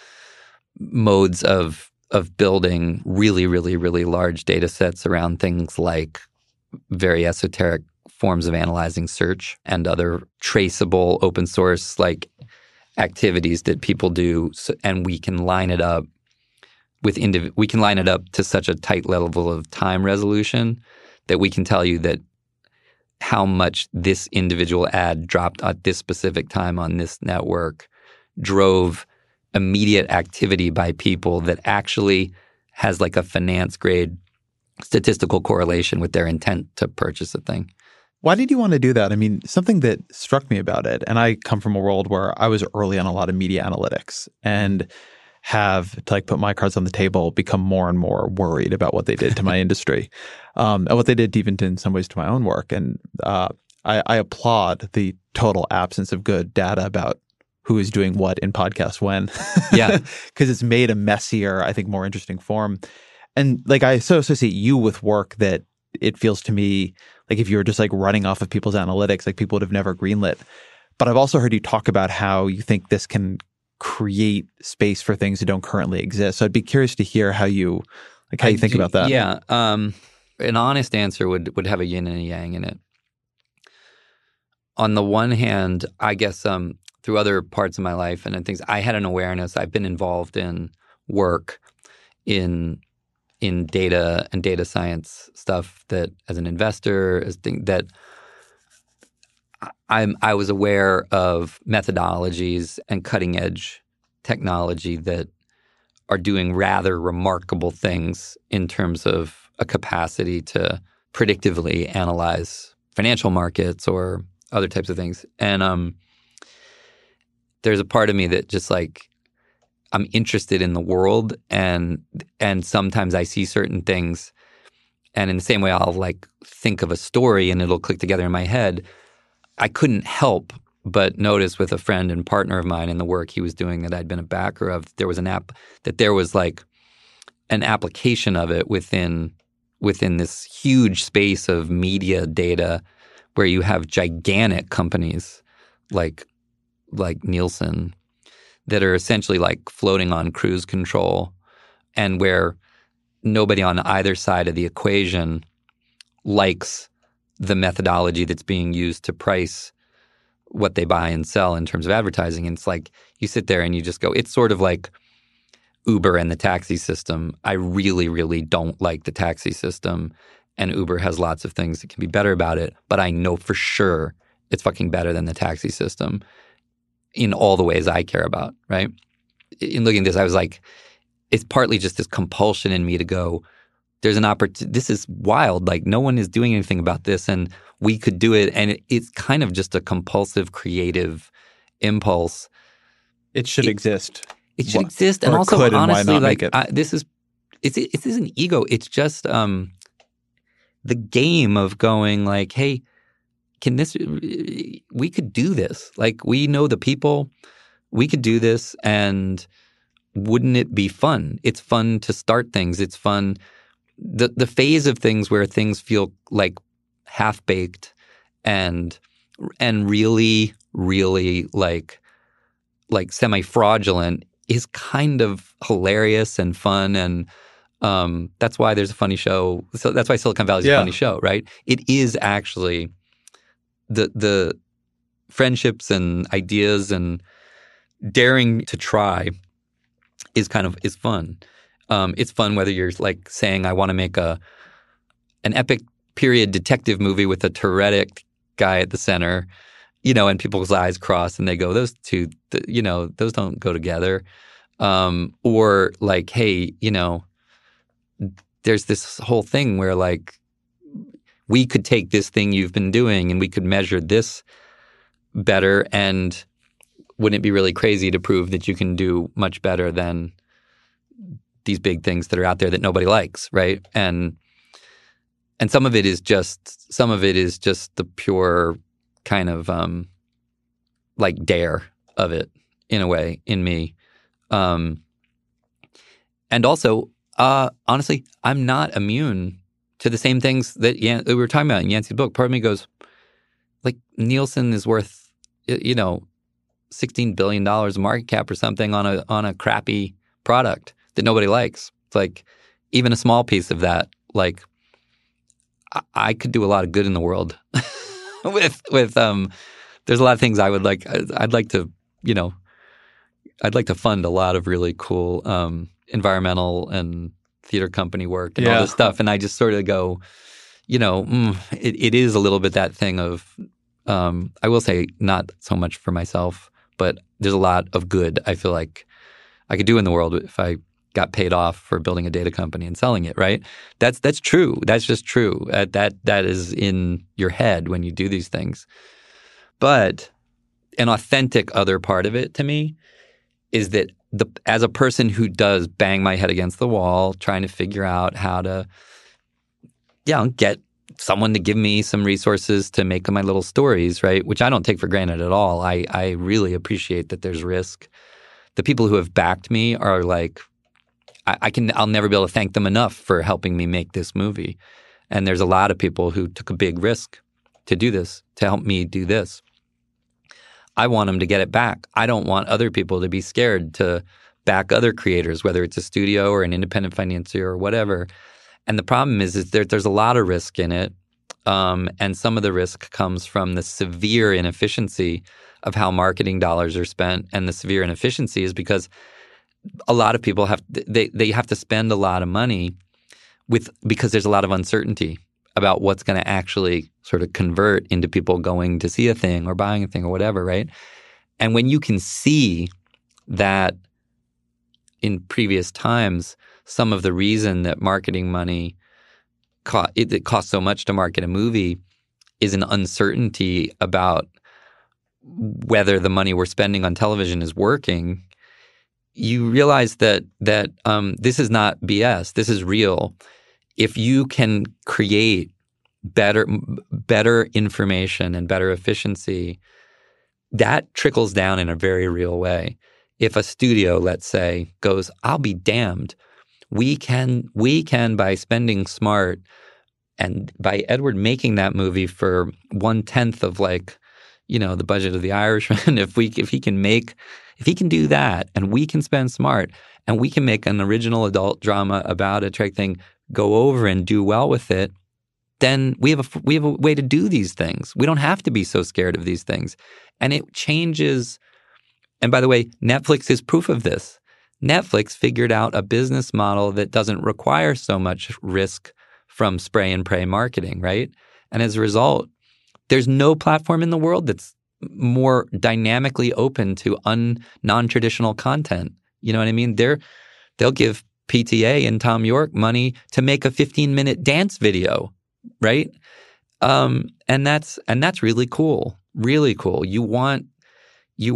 modes of building really, really, really large data sets around things like very esoteric forms of analyzing search and other traceable open source like activities that people do, and we can line it up with we can line it up to such a tight level of time resolution that we can tell you that how much this individual ad dropped at this specific time on this network drove immediate activity by people that actually has like a finance grade statistical correlation with their intent to purchase a thing. Why did you want to do that? I mean, something that struck me about it, and I come from a world where I was early on a lot of media analytics and have, to like put my cards on the table, become more and more worried about what they did to my industry, and what they did even in some ways to my own work. And I applaud the total absence of good data about who is doing what in podcast when. Yeah. Because it's made a messier, I think, more interesting form. And like I so associate you with work that it feels to me like if you were just like running off of people's analytics, like people would have never greenlit. But I've also heard you talk about how you think this can create space for things that don't currently exist. So I'd be curious to hear how you think about that. Yeah. An honest answer would have a yin and a yang in it. On the one hand, I guess through other parts of my life and things, I had an awareness. I've been involved in work in data and data science stuff that as an investor, that I was aware of methodologies and cutting edge technology that are doing rather remarkable things in terms of a capacity to predictively analyze financial markets or other types of things. And there's a part of me that just like I'm interested in the world, and sometimes I see certain things, and in the same way I'll like think of a story and it'll click together in my head. I couldn't help but notice with a friend and partner of mine in the work he was doing that I'd been a backer of, there was there was like an application of it within this huge space of media data where you have gigantic companies like Nielsen that are essentially like floating on cruise control, and where nobody on either side of the equation likes the methodology that's being used to price what they buy and sell in terms of advertising. And it's like you sit there and you just go, it's sort of like Uber and the taxi system. I really, really don't like the taxi system, and Uber has lots of things that can be better about it, but I know for sure it's fucking better than the taxi system in all the ways I care about, right? In looking at this, I was like, it's partly just this compulsion in me to go, there's an opportunity. This is wild. Like no one is doing anything about this, and we could do it. And it's kind of just a compulsive, creative impulse. It should exist. It should exist, and also honestly, like this is it isn't ego. It's just the game of going like, hey, we could do this. Like, we know the people, we could do this, and wouldn't it be fun? It's fun to start things. It's fun. The phase of things where things feel like half-baked and really, really like semi-fraudulent is kind of hilarious and fun, and that's why there's a funny show. So that's why Silicon Valley is a funny show, right? It is actually the friendships and ideas and daring to try is fun. It's fun whether you're like saying, I want to make an epic period detective movie with a Tourettic guy at the center, and people's eyes cross and they go, those two, those don't go together. Or like, hey, there's this whole thing where like we could take this thing you've been doing and we could measure this better, and wouldn't it be really crazy to prove that you can do much better than these big things that are out there that nobody likes, right? And some of it is just the pure kind of like dare of it in a way in me. And also, honestly, I'm not immune to the same things that we were talking about in Yancey's book. Part of me goes, like, Nielsen is worth, $16 billion market cap or something on a crappy product that nobody likes. It's like, even a small piece of that, like, I could do a lot of good in the world with there's a lot of things I would like. I'd like to fund a lot of really cool environmental and theater company work and all this stuff. And I just sort of go, it is a little bit that thing of, I will say, not so much for myself, but there's a lot of good I feel like I could do in the world if I got paid off for building a data company and selling it, right? That's true. That's just true. That is in your head when you do these things. But an authentic other part of it to me is that as a person who does bang my head against the wall trying to figure out how to get someone to give me some resources to make my little stories, right? Which I don't take for granted at all. I really appreciate that there's risk. The people who have backed me are like, I'll never be able to thank them enough for helping me make this movie. And there's a lot of people who took a big risk to do this, to help me do this. I want them to get it back. I don't want other people to be scared to back other creators, whether it's a studio or an independent financier or whatever. And the problem is there's a lot of risk in it. And some of the risk comes from the severe inefficiency of how marketing dollars are spent. And the severe inefficiency is because a lot of people have to spend a lot of money because there's a lot of uncertainty about what's going to actually sort of convert into people going to see a thing or buying a thing or whatever, right? And when you can see that in previous times, some of the reason that marketing money it costs so much to market a movie is an uncertainty about whether the money we're spending on television is working, you realize that this is not BS. This is real. If you can create better information and better efficiency, that trickles down in a very real way. If a studio, let's say, goes, I'll be damned, we can by spending smart and by Edward making that movie for 1/10 of the budget of The Irishman, if he can do that and we can spend smart and we can make an original adult drama about a Trek thing, go over and do well with it, then we have a way to do these things. We don't have to be so scared of these things. And it changes. And by the way, Netflix is proof of this. Netflix figured out a business model that doesn't require so much risk from spray and pray marketing, right? And as a result, there's no platform in the world that's more dynamically open to non-traditional content. You know what I mean? They'll give PTA and Tom York money to make a 15-minute dance video, right? And that's really cool. Really cool. You want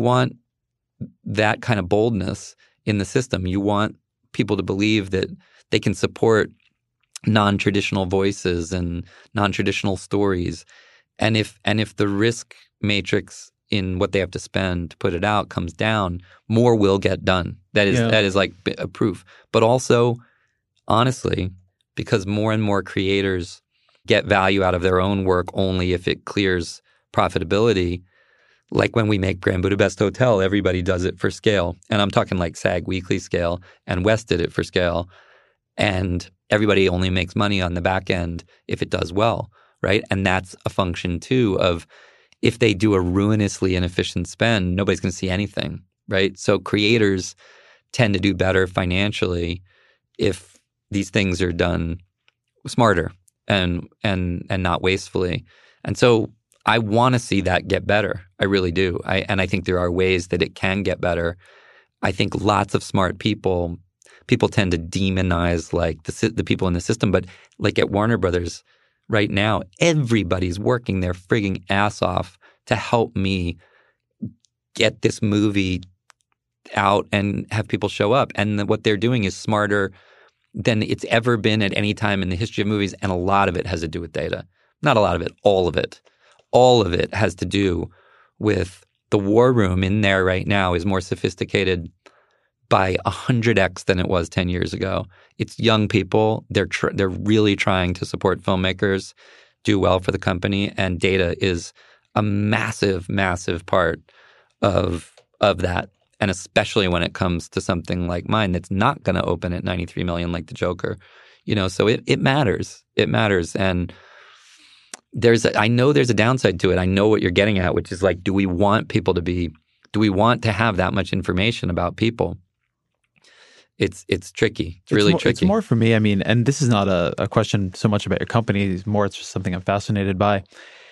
that kind of boldness in the system. You want people to believe that They can support non-traditional voices and non-traditional stories. And if the risk matrix in what they have to spend to put it out comes down, more will get done. That is like a proof. But also, honestly, because more and more creators get value out of their own work only if it clears profitability. Like when we make Grand Budapest Hotel, everybody does it for scale. And I'm talking like SAG Weekly scale, and West did it for scale. And everybody only makes money on the back end if it does well, right? And that's a function too of if they do a ruinously inefficient spend, nobody's going to see anything, right? So creators tend to do better financially if these things are done smarter and not wastefully. And so I want to see that get better. I really do. I think there are ways that it can get better. I think lots of smart people tend to demonize like the people in the system, but like at Warner Brothers right now, everybody's working their frigging ass off to help me get this movie out and have people show up. And what they're doing is smarter than it's ever been at any time in the history of movies, and a lot of it has to do with data. Not a lot of it, all of it. All of it has to do with the war room in there right now is more sophisticated by 100x than it was 10 years ago. It's young people. They're really trying to support filmmakers, do well for the company, and data is a massive, massive part of that. And especially when it comes to something like mine that's not going to open at 93 million like The Joker. So it matters. It matters. And I know there's a downside to it. I know what you're getting at, which is like, do we want to have that much information about people? It's tricky. It's really tricky. It's more for me. I mean, and this is not a question so much about your company. It's just something I'm fascinated by.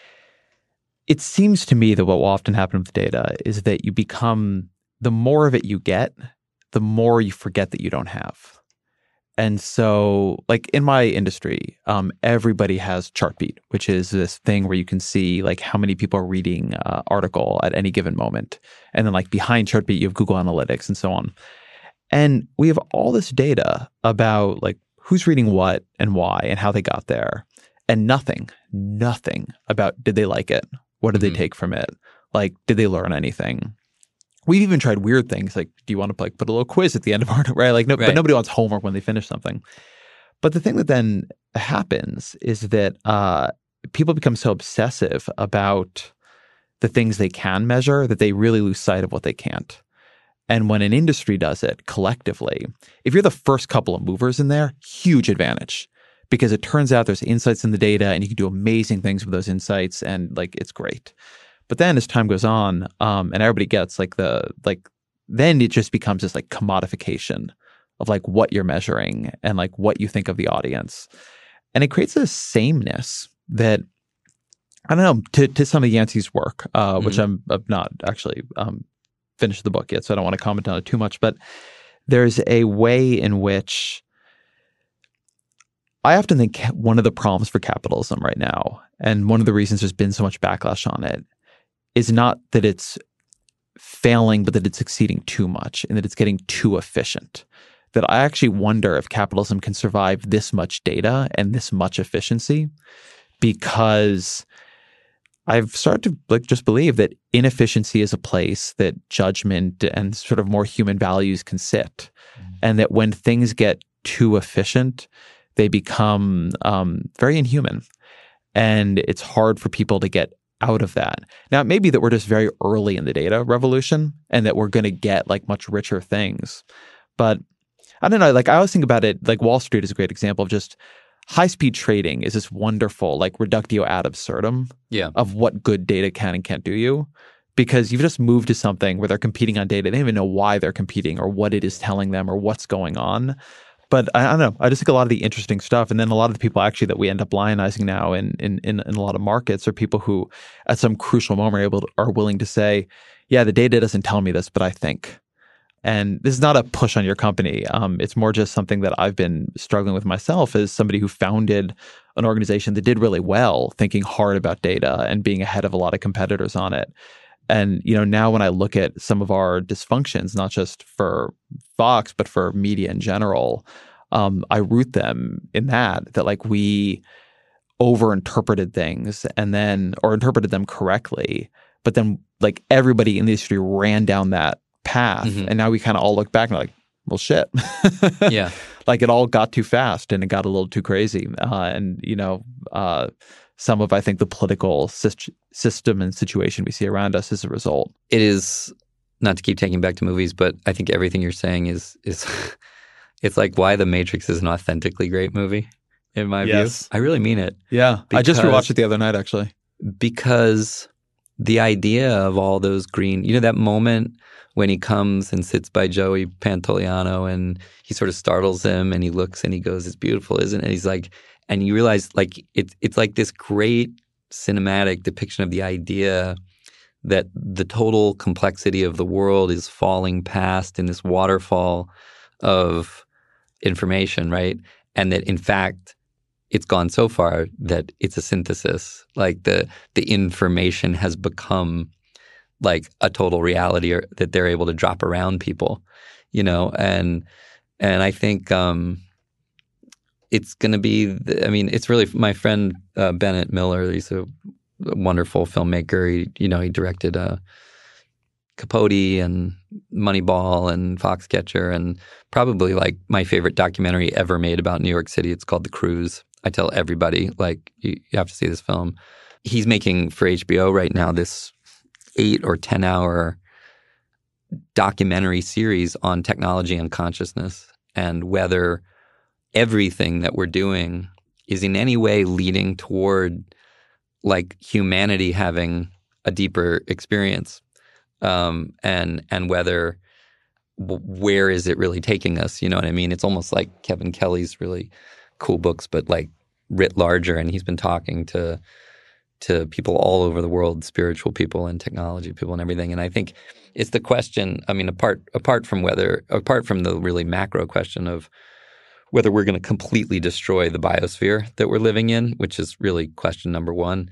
It seems to me that what will often happen with data is that you become, the more of it you get, the more you forget that you don't have. And so, like in my industry, everybody has Chartbeat, which is this thing where you can see like how many people are reading an article at any given moment. And then like behind Chartbeat, you have Google Analytics and so on. And we have all this data about like who's reading what and why and how they got there. And nothing about did they like it? What did they take from it? Like, did they learn anything? We've even tried weird things like, do you want to like put a little quiz at the end of our right? Like, no, right. But nobody wants homework when they finish something. But the thing that then happens is that people become so obsessive about the things they can measure that they really lose sight of what they can't. And when an industry does it collectively, if you're the first couple of movers in there, huge advantage. Because it turns out there's insights in the data and you can do amazing things with those insights and like it's great. But then as time goes on, and everybody gets then it just becomes this like commodification of like what you're measuring and like what you think of the audience. And it creates this sameness that, I don't know, to some of Yancey's work, which I'm not actually finished the book yet, so I don't want to comment on it too much. But there's a way in which I often think one of the problems for capitalism right now, and one of the reasons there's been so much backlash on it, is not that it's failing, but that it's succeeding too much and that it's getting too efficient. That I actually wonder if capitalism can survive this much data and this much efficiency, because I've started to like just believe that inefficiency is a place that judgment and sort of more human values can sit. And that when things get too efficient, they become very inhuman. And it's hard for people to get out of that. Now, it may be that we're just very early in the data revolution and that we're going to get like much richer things. But I don't know, like I always think about it, like Wall Street is a great example of just high-speed trading is this wonderful like reductio ad absurdum of what good data can and can't do you. Because you've just moved to something where they're competing on data. They don't even know why they're competing or what it is telling them or what's going on. But I don't know. I just think a lot of the interesting stuff, and then a lot of the people actually that we end up lionizing now in a lot of markets are people who, at some crucial moment, are willing to say, "Yeah, the data doesn't tell me this, but I think." And this is not a push on your company. It's more just something that I've been struggling with myself as somebody who founded an organization that did really well, thinking hard about data and being ahead of a lot of competitors on it. And, now when I look at some of our dysfunctions, not just for Vox, but for media in general, I root them in that like we overinterpreted things or interpreted them correctly, but then like everybody in the industry ran down that path, and now we kind of all look back and like, well, shit. Yeah. Like it all got too fast and it got a little too crazy. Some of, I think, the political system and situation we see around us is a result. It is, not to keep taking back to movies, but I think everything you're saying is it's like why The Matrix is an authentically great movie, in my view. I really mean it. Yeah. I just rewatched it the other night, actually. Because the idea of all those green, that moment when he comes and sits by Joey Pantoliano and he sort of startles him and he looks and he goes, "It's beautiful, isn't it?" And he's like, and you realize like it's like this great cinematic depiction of the idea that the total complexity of the world is falling past in this waterfall of information, right? And that in fact, it's gone so far that it's a synthesis. Like the information has become like a total reality, or that they're able to drop around people, and I think it's going to be. It's really my friend Bennett Miller. He's a wonderful filmmaker. He directed Capote and Moneyball and Foxcatcher, and probably like my favorite documentary ever made about New York City. It's called The Cruise. I tell everybody, like, you have to see this film. He's making for HBO right now this 8 or 10 hour documentary series on technology and consciousness, and whether everything that we're doing is in any way leading toward like humanity having a deeper experience, and whether where is it really taking us? You know what I mean? It's almost like Kevin Kelly's really cool books, but like writ larger, and he's been talking to people all over the world, spiritual people and technology people and everything. And I think it's the question, apart from the really macro question of whether we're going to completely destroy the biosphere that we're living in, which is really question number one.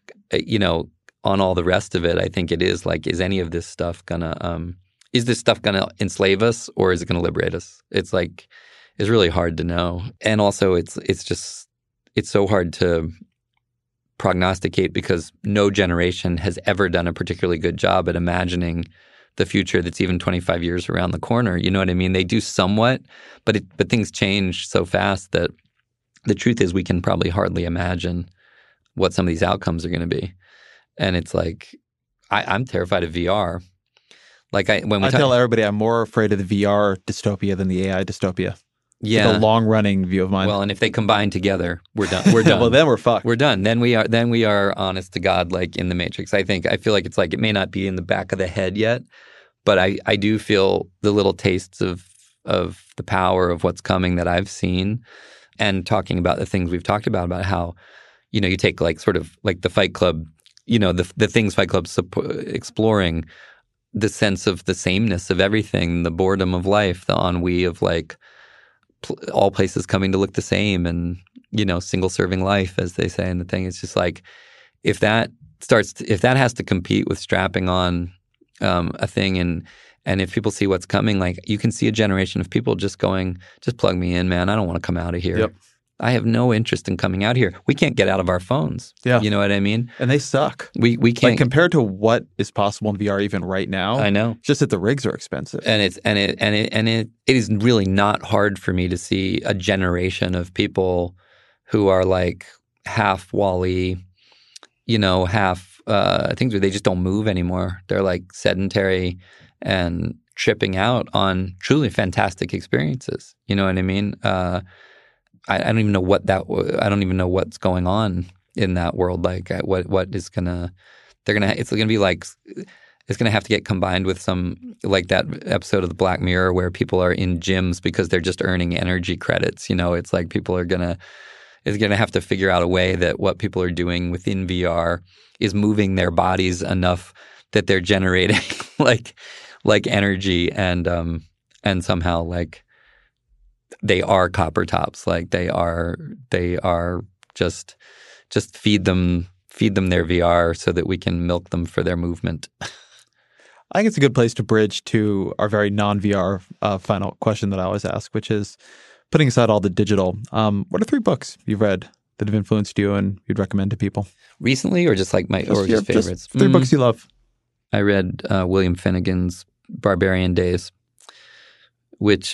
On all the rest of it, I think it is like, is any of this stuff is this stuff gonna enslave us, or is it gonna liberate us? It's really hard to know. And also it's so hard to prognosticate, because no generation has ever done a particularly good job at imagining the future that's even 25 years around the corner. You know what I mean? They do somewhat, but things change so fast that the truth is we can probably hardly imagine what some of these outcomes are going to be. And it's like, I'm terrified of VR. Like tell everybody I'm more afraid of the VR dystopia than the AI dystopia. Yeah, it's a long-running view of mine. Well, and if they combine together, we're done. We're done. Well, then we're fucked. We're done. Then we are honest to God, like in the Matrix. I feel like it's like it may not be in the back of the head yet, but I do feel the little tastes of the power of what's coming that I've seen, and talking about the things we've talked about how, you take like sort of like the Fight Club, the things Fight Club's exploring, the sense of the sameness of everything, the boredom of life, the ennui of like all places coming to look the same, and single serving life, as they say in the thing. It's just like if that has to compete with strapping on a thing, and if people see what's coming, like you can see a generation of people just going, just plug me in, man. I don't want to come out of here. Yep. I have no interest in coming out here. We can't get out of our phones. Yeah. You know what I mean? And they suck. We can't. Like compared to what is possible in VR even right now. I know. Just that the rigs are expensive. And it is really not hard for me to see a generation of people who are like half WALL-E, half things where they just don't move anymore. They're like sedentary and tripping out on truly fantastic experiences. You know what I mean? I don't even know I don't even know what's going on in that world. Like what is gonna it's gonna be like, it's gonna have to get combined with some, like that episode of the Black Mirror where people are in gyms because they're just earning energy credits. It's like people are gonna have to figure out a way that what people are doing within VR is moving their bodies enough that they're generating like energy, and somehow like they are copper tops. Like they are just feed them their VR so that we can milk them for their movement. I think it's a good place to bridge to our very non-VR final question that I always ask, which is, Putting aside all the digital, what are 3 books you've read that have influenced you and you'd recommend to people? Recently, or just like just favorites? Just 3 books you love. I read William Finnegan's Barbarian Days, which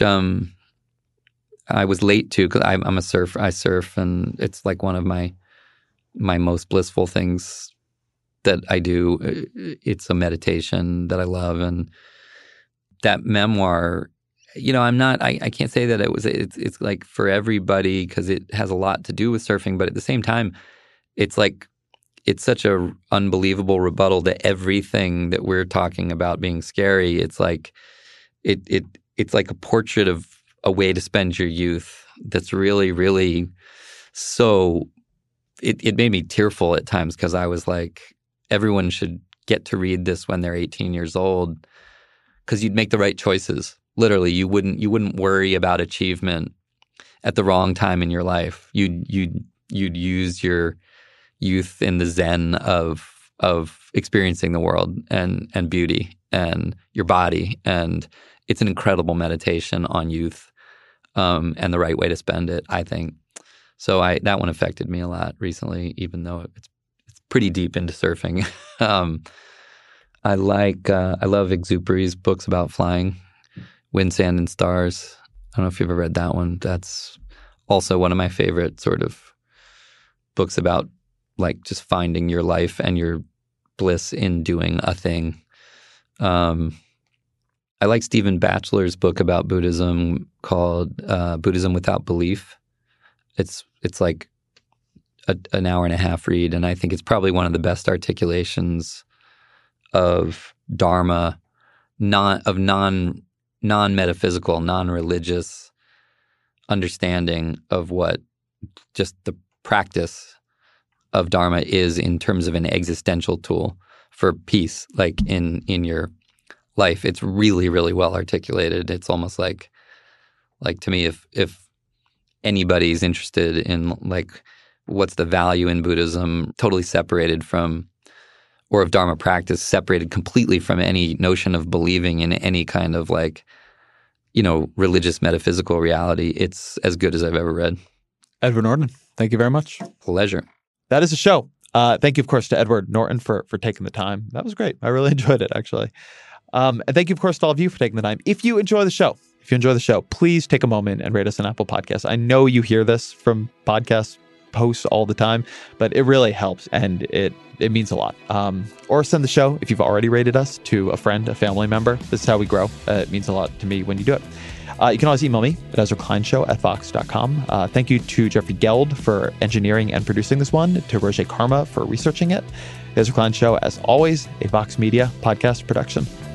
I was late to because I'm a surfer. I surf, and it's like one of my most blissful things that I do. It's a meditation that I love, and that memoir. I can't say that it's like for everybody because it has a lot to do with surfing, but at the same time, it's like it's such a unbelievable rebuttal to everything that we're talking about being scary. It's like it's like a portrait of a way to spend your youth that's really, really so it made me tearful at times because I was like, everyone should get to read this when they're 18 years old because you'd make the right choices. Literally, you wouldn't worry about achievement at the wrong time in your life. You'd use your youth in the zen of experiencing the world and beauty and your body, and it's an incredible meditation on youth and the right way to spend it, I think. So that one affected me a lot recently, even though it's pretty deep into surfing. I love Exupery's books about flying. Wind, Sand, and Stars. I don't know if you've ever read that one. That's also one of my favorite sort of books about like just finding your life and your bliss in doing a thing. I like Stephen Batchelor's book about Buddhism called Buddhism Without Belief. It's like an hour and a half read, and I think it's probably one of the best articulations of Dharma, non-metaphysical, non-religious understanding of what just the practice of Dharma is in terms of an existential tool for peace, like in your life. It's really, really well articulated. It's almost like to me, if anybody's interested in like what's the value in Buddhism, totally separated from, or of Dharma practice, separated completely from any notion of believing in any kind of like, religious metaphysical reality, it's as good as I've ever read. Edward Norton, thank you very much. Pleasure. That is the show. Thank you, of course, to Edward Norton for taking the time. That was great. I really enjoyed it, actually. And thank you, of course, to all of you for taking the time. If you enjoy the show, please take a moment and rate us on Apple Podcasts. I know you hear this from podcast posts all the time, but it really helps, and it means a lot. Or send the show, if you've already rated us, to a friend, a family member. This is how we grow. It means a lot to me when you do it. You can always email me at EzraKleinShow@Vox.com. Thank you to Jeffrey Geld for engineering and producing this one, to Roger Karma for researching it. The Ezra Klein Show, as always, a Vox Media podcast production.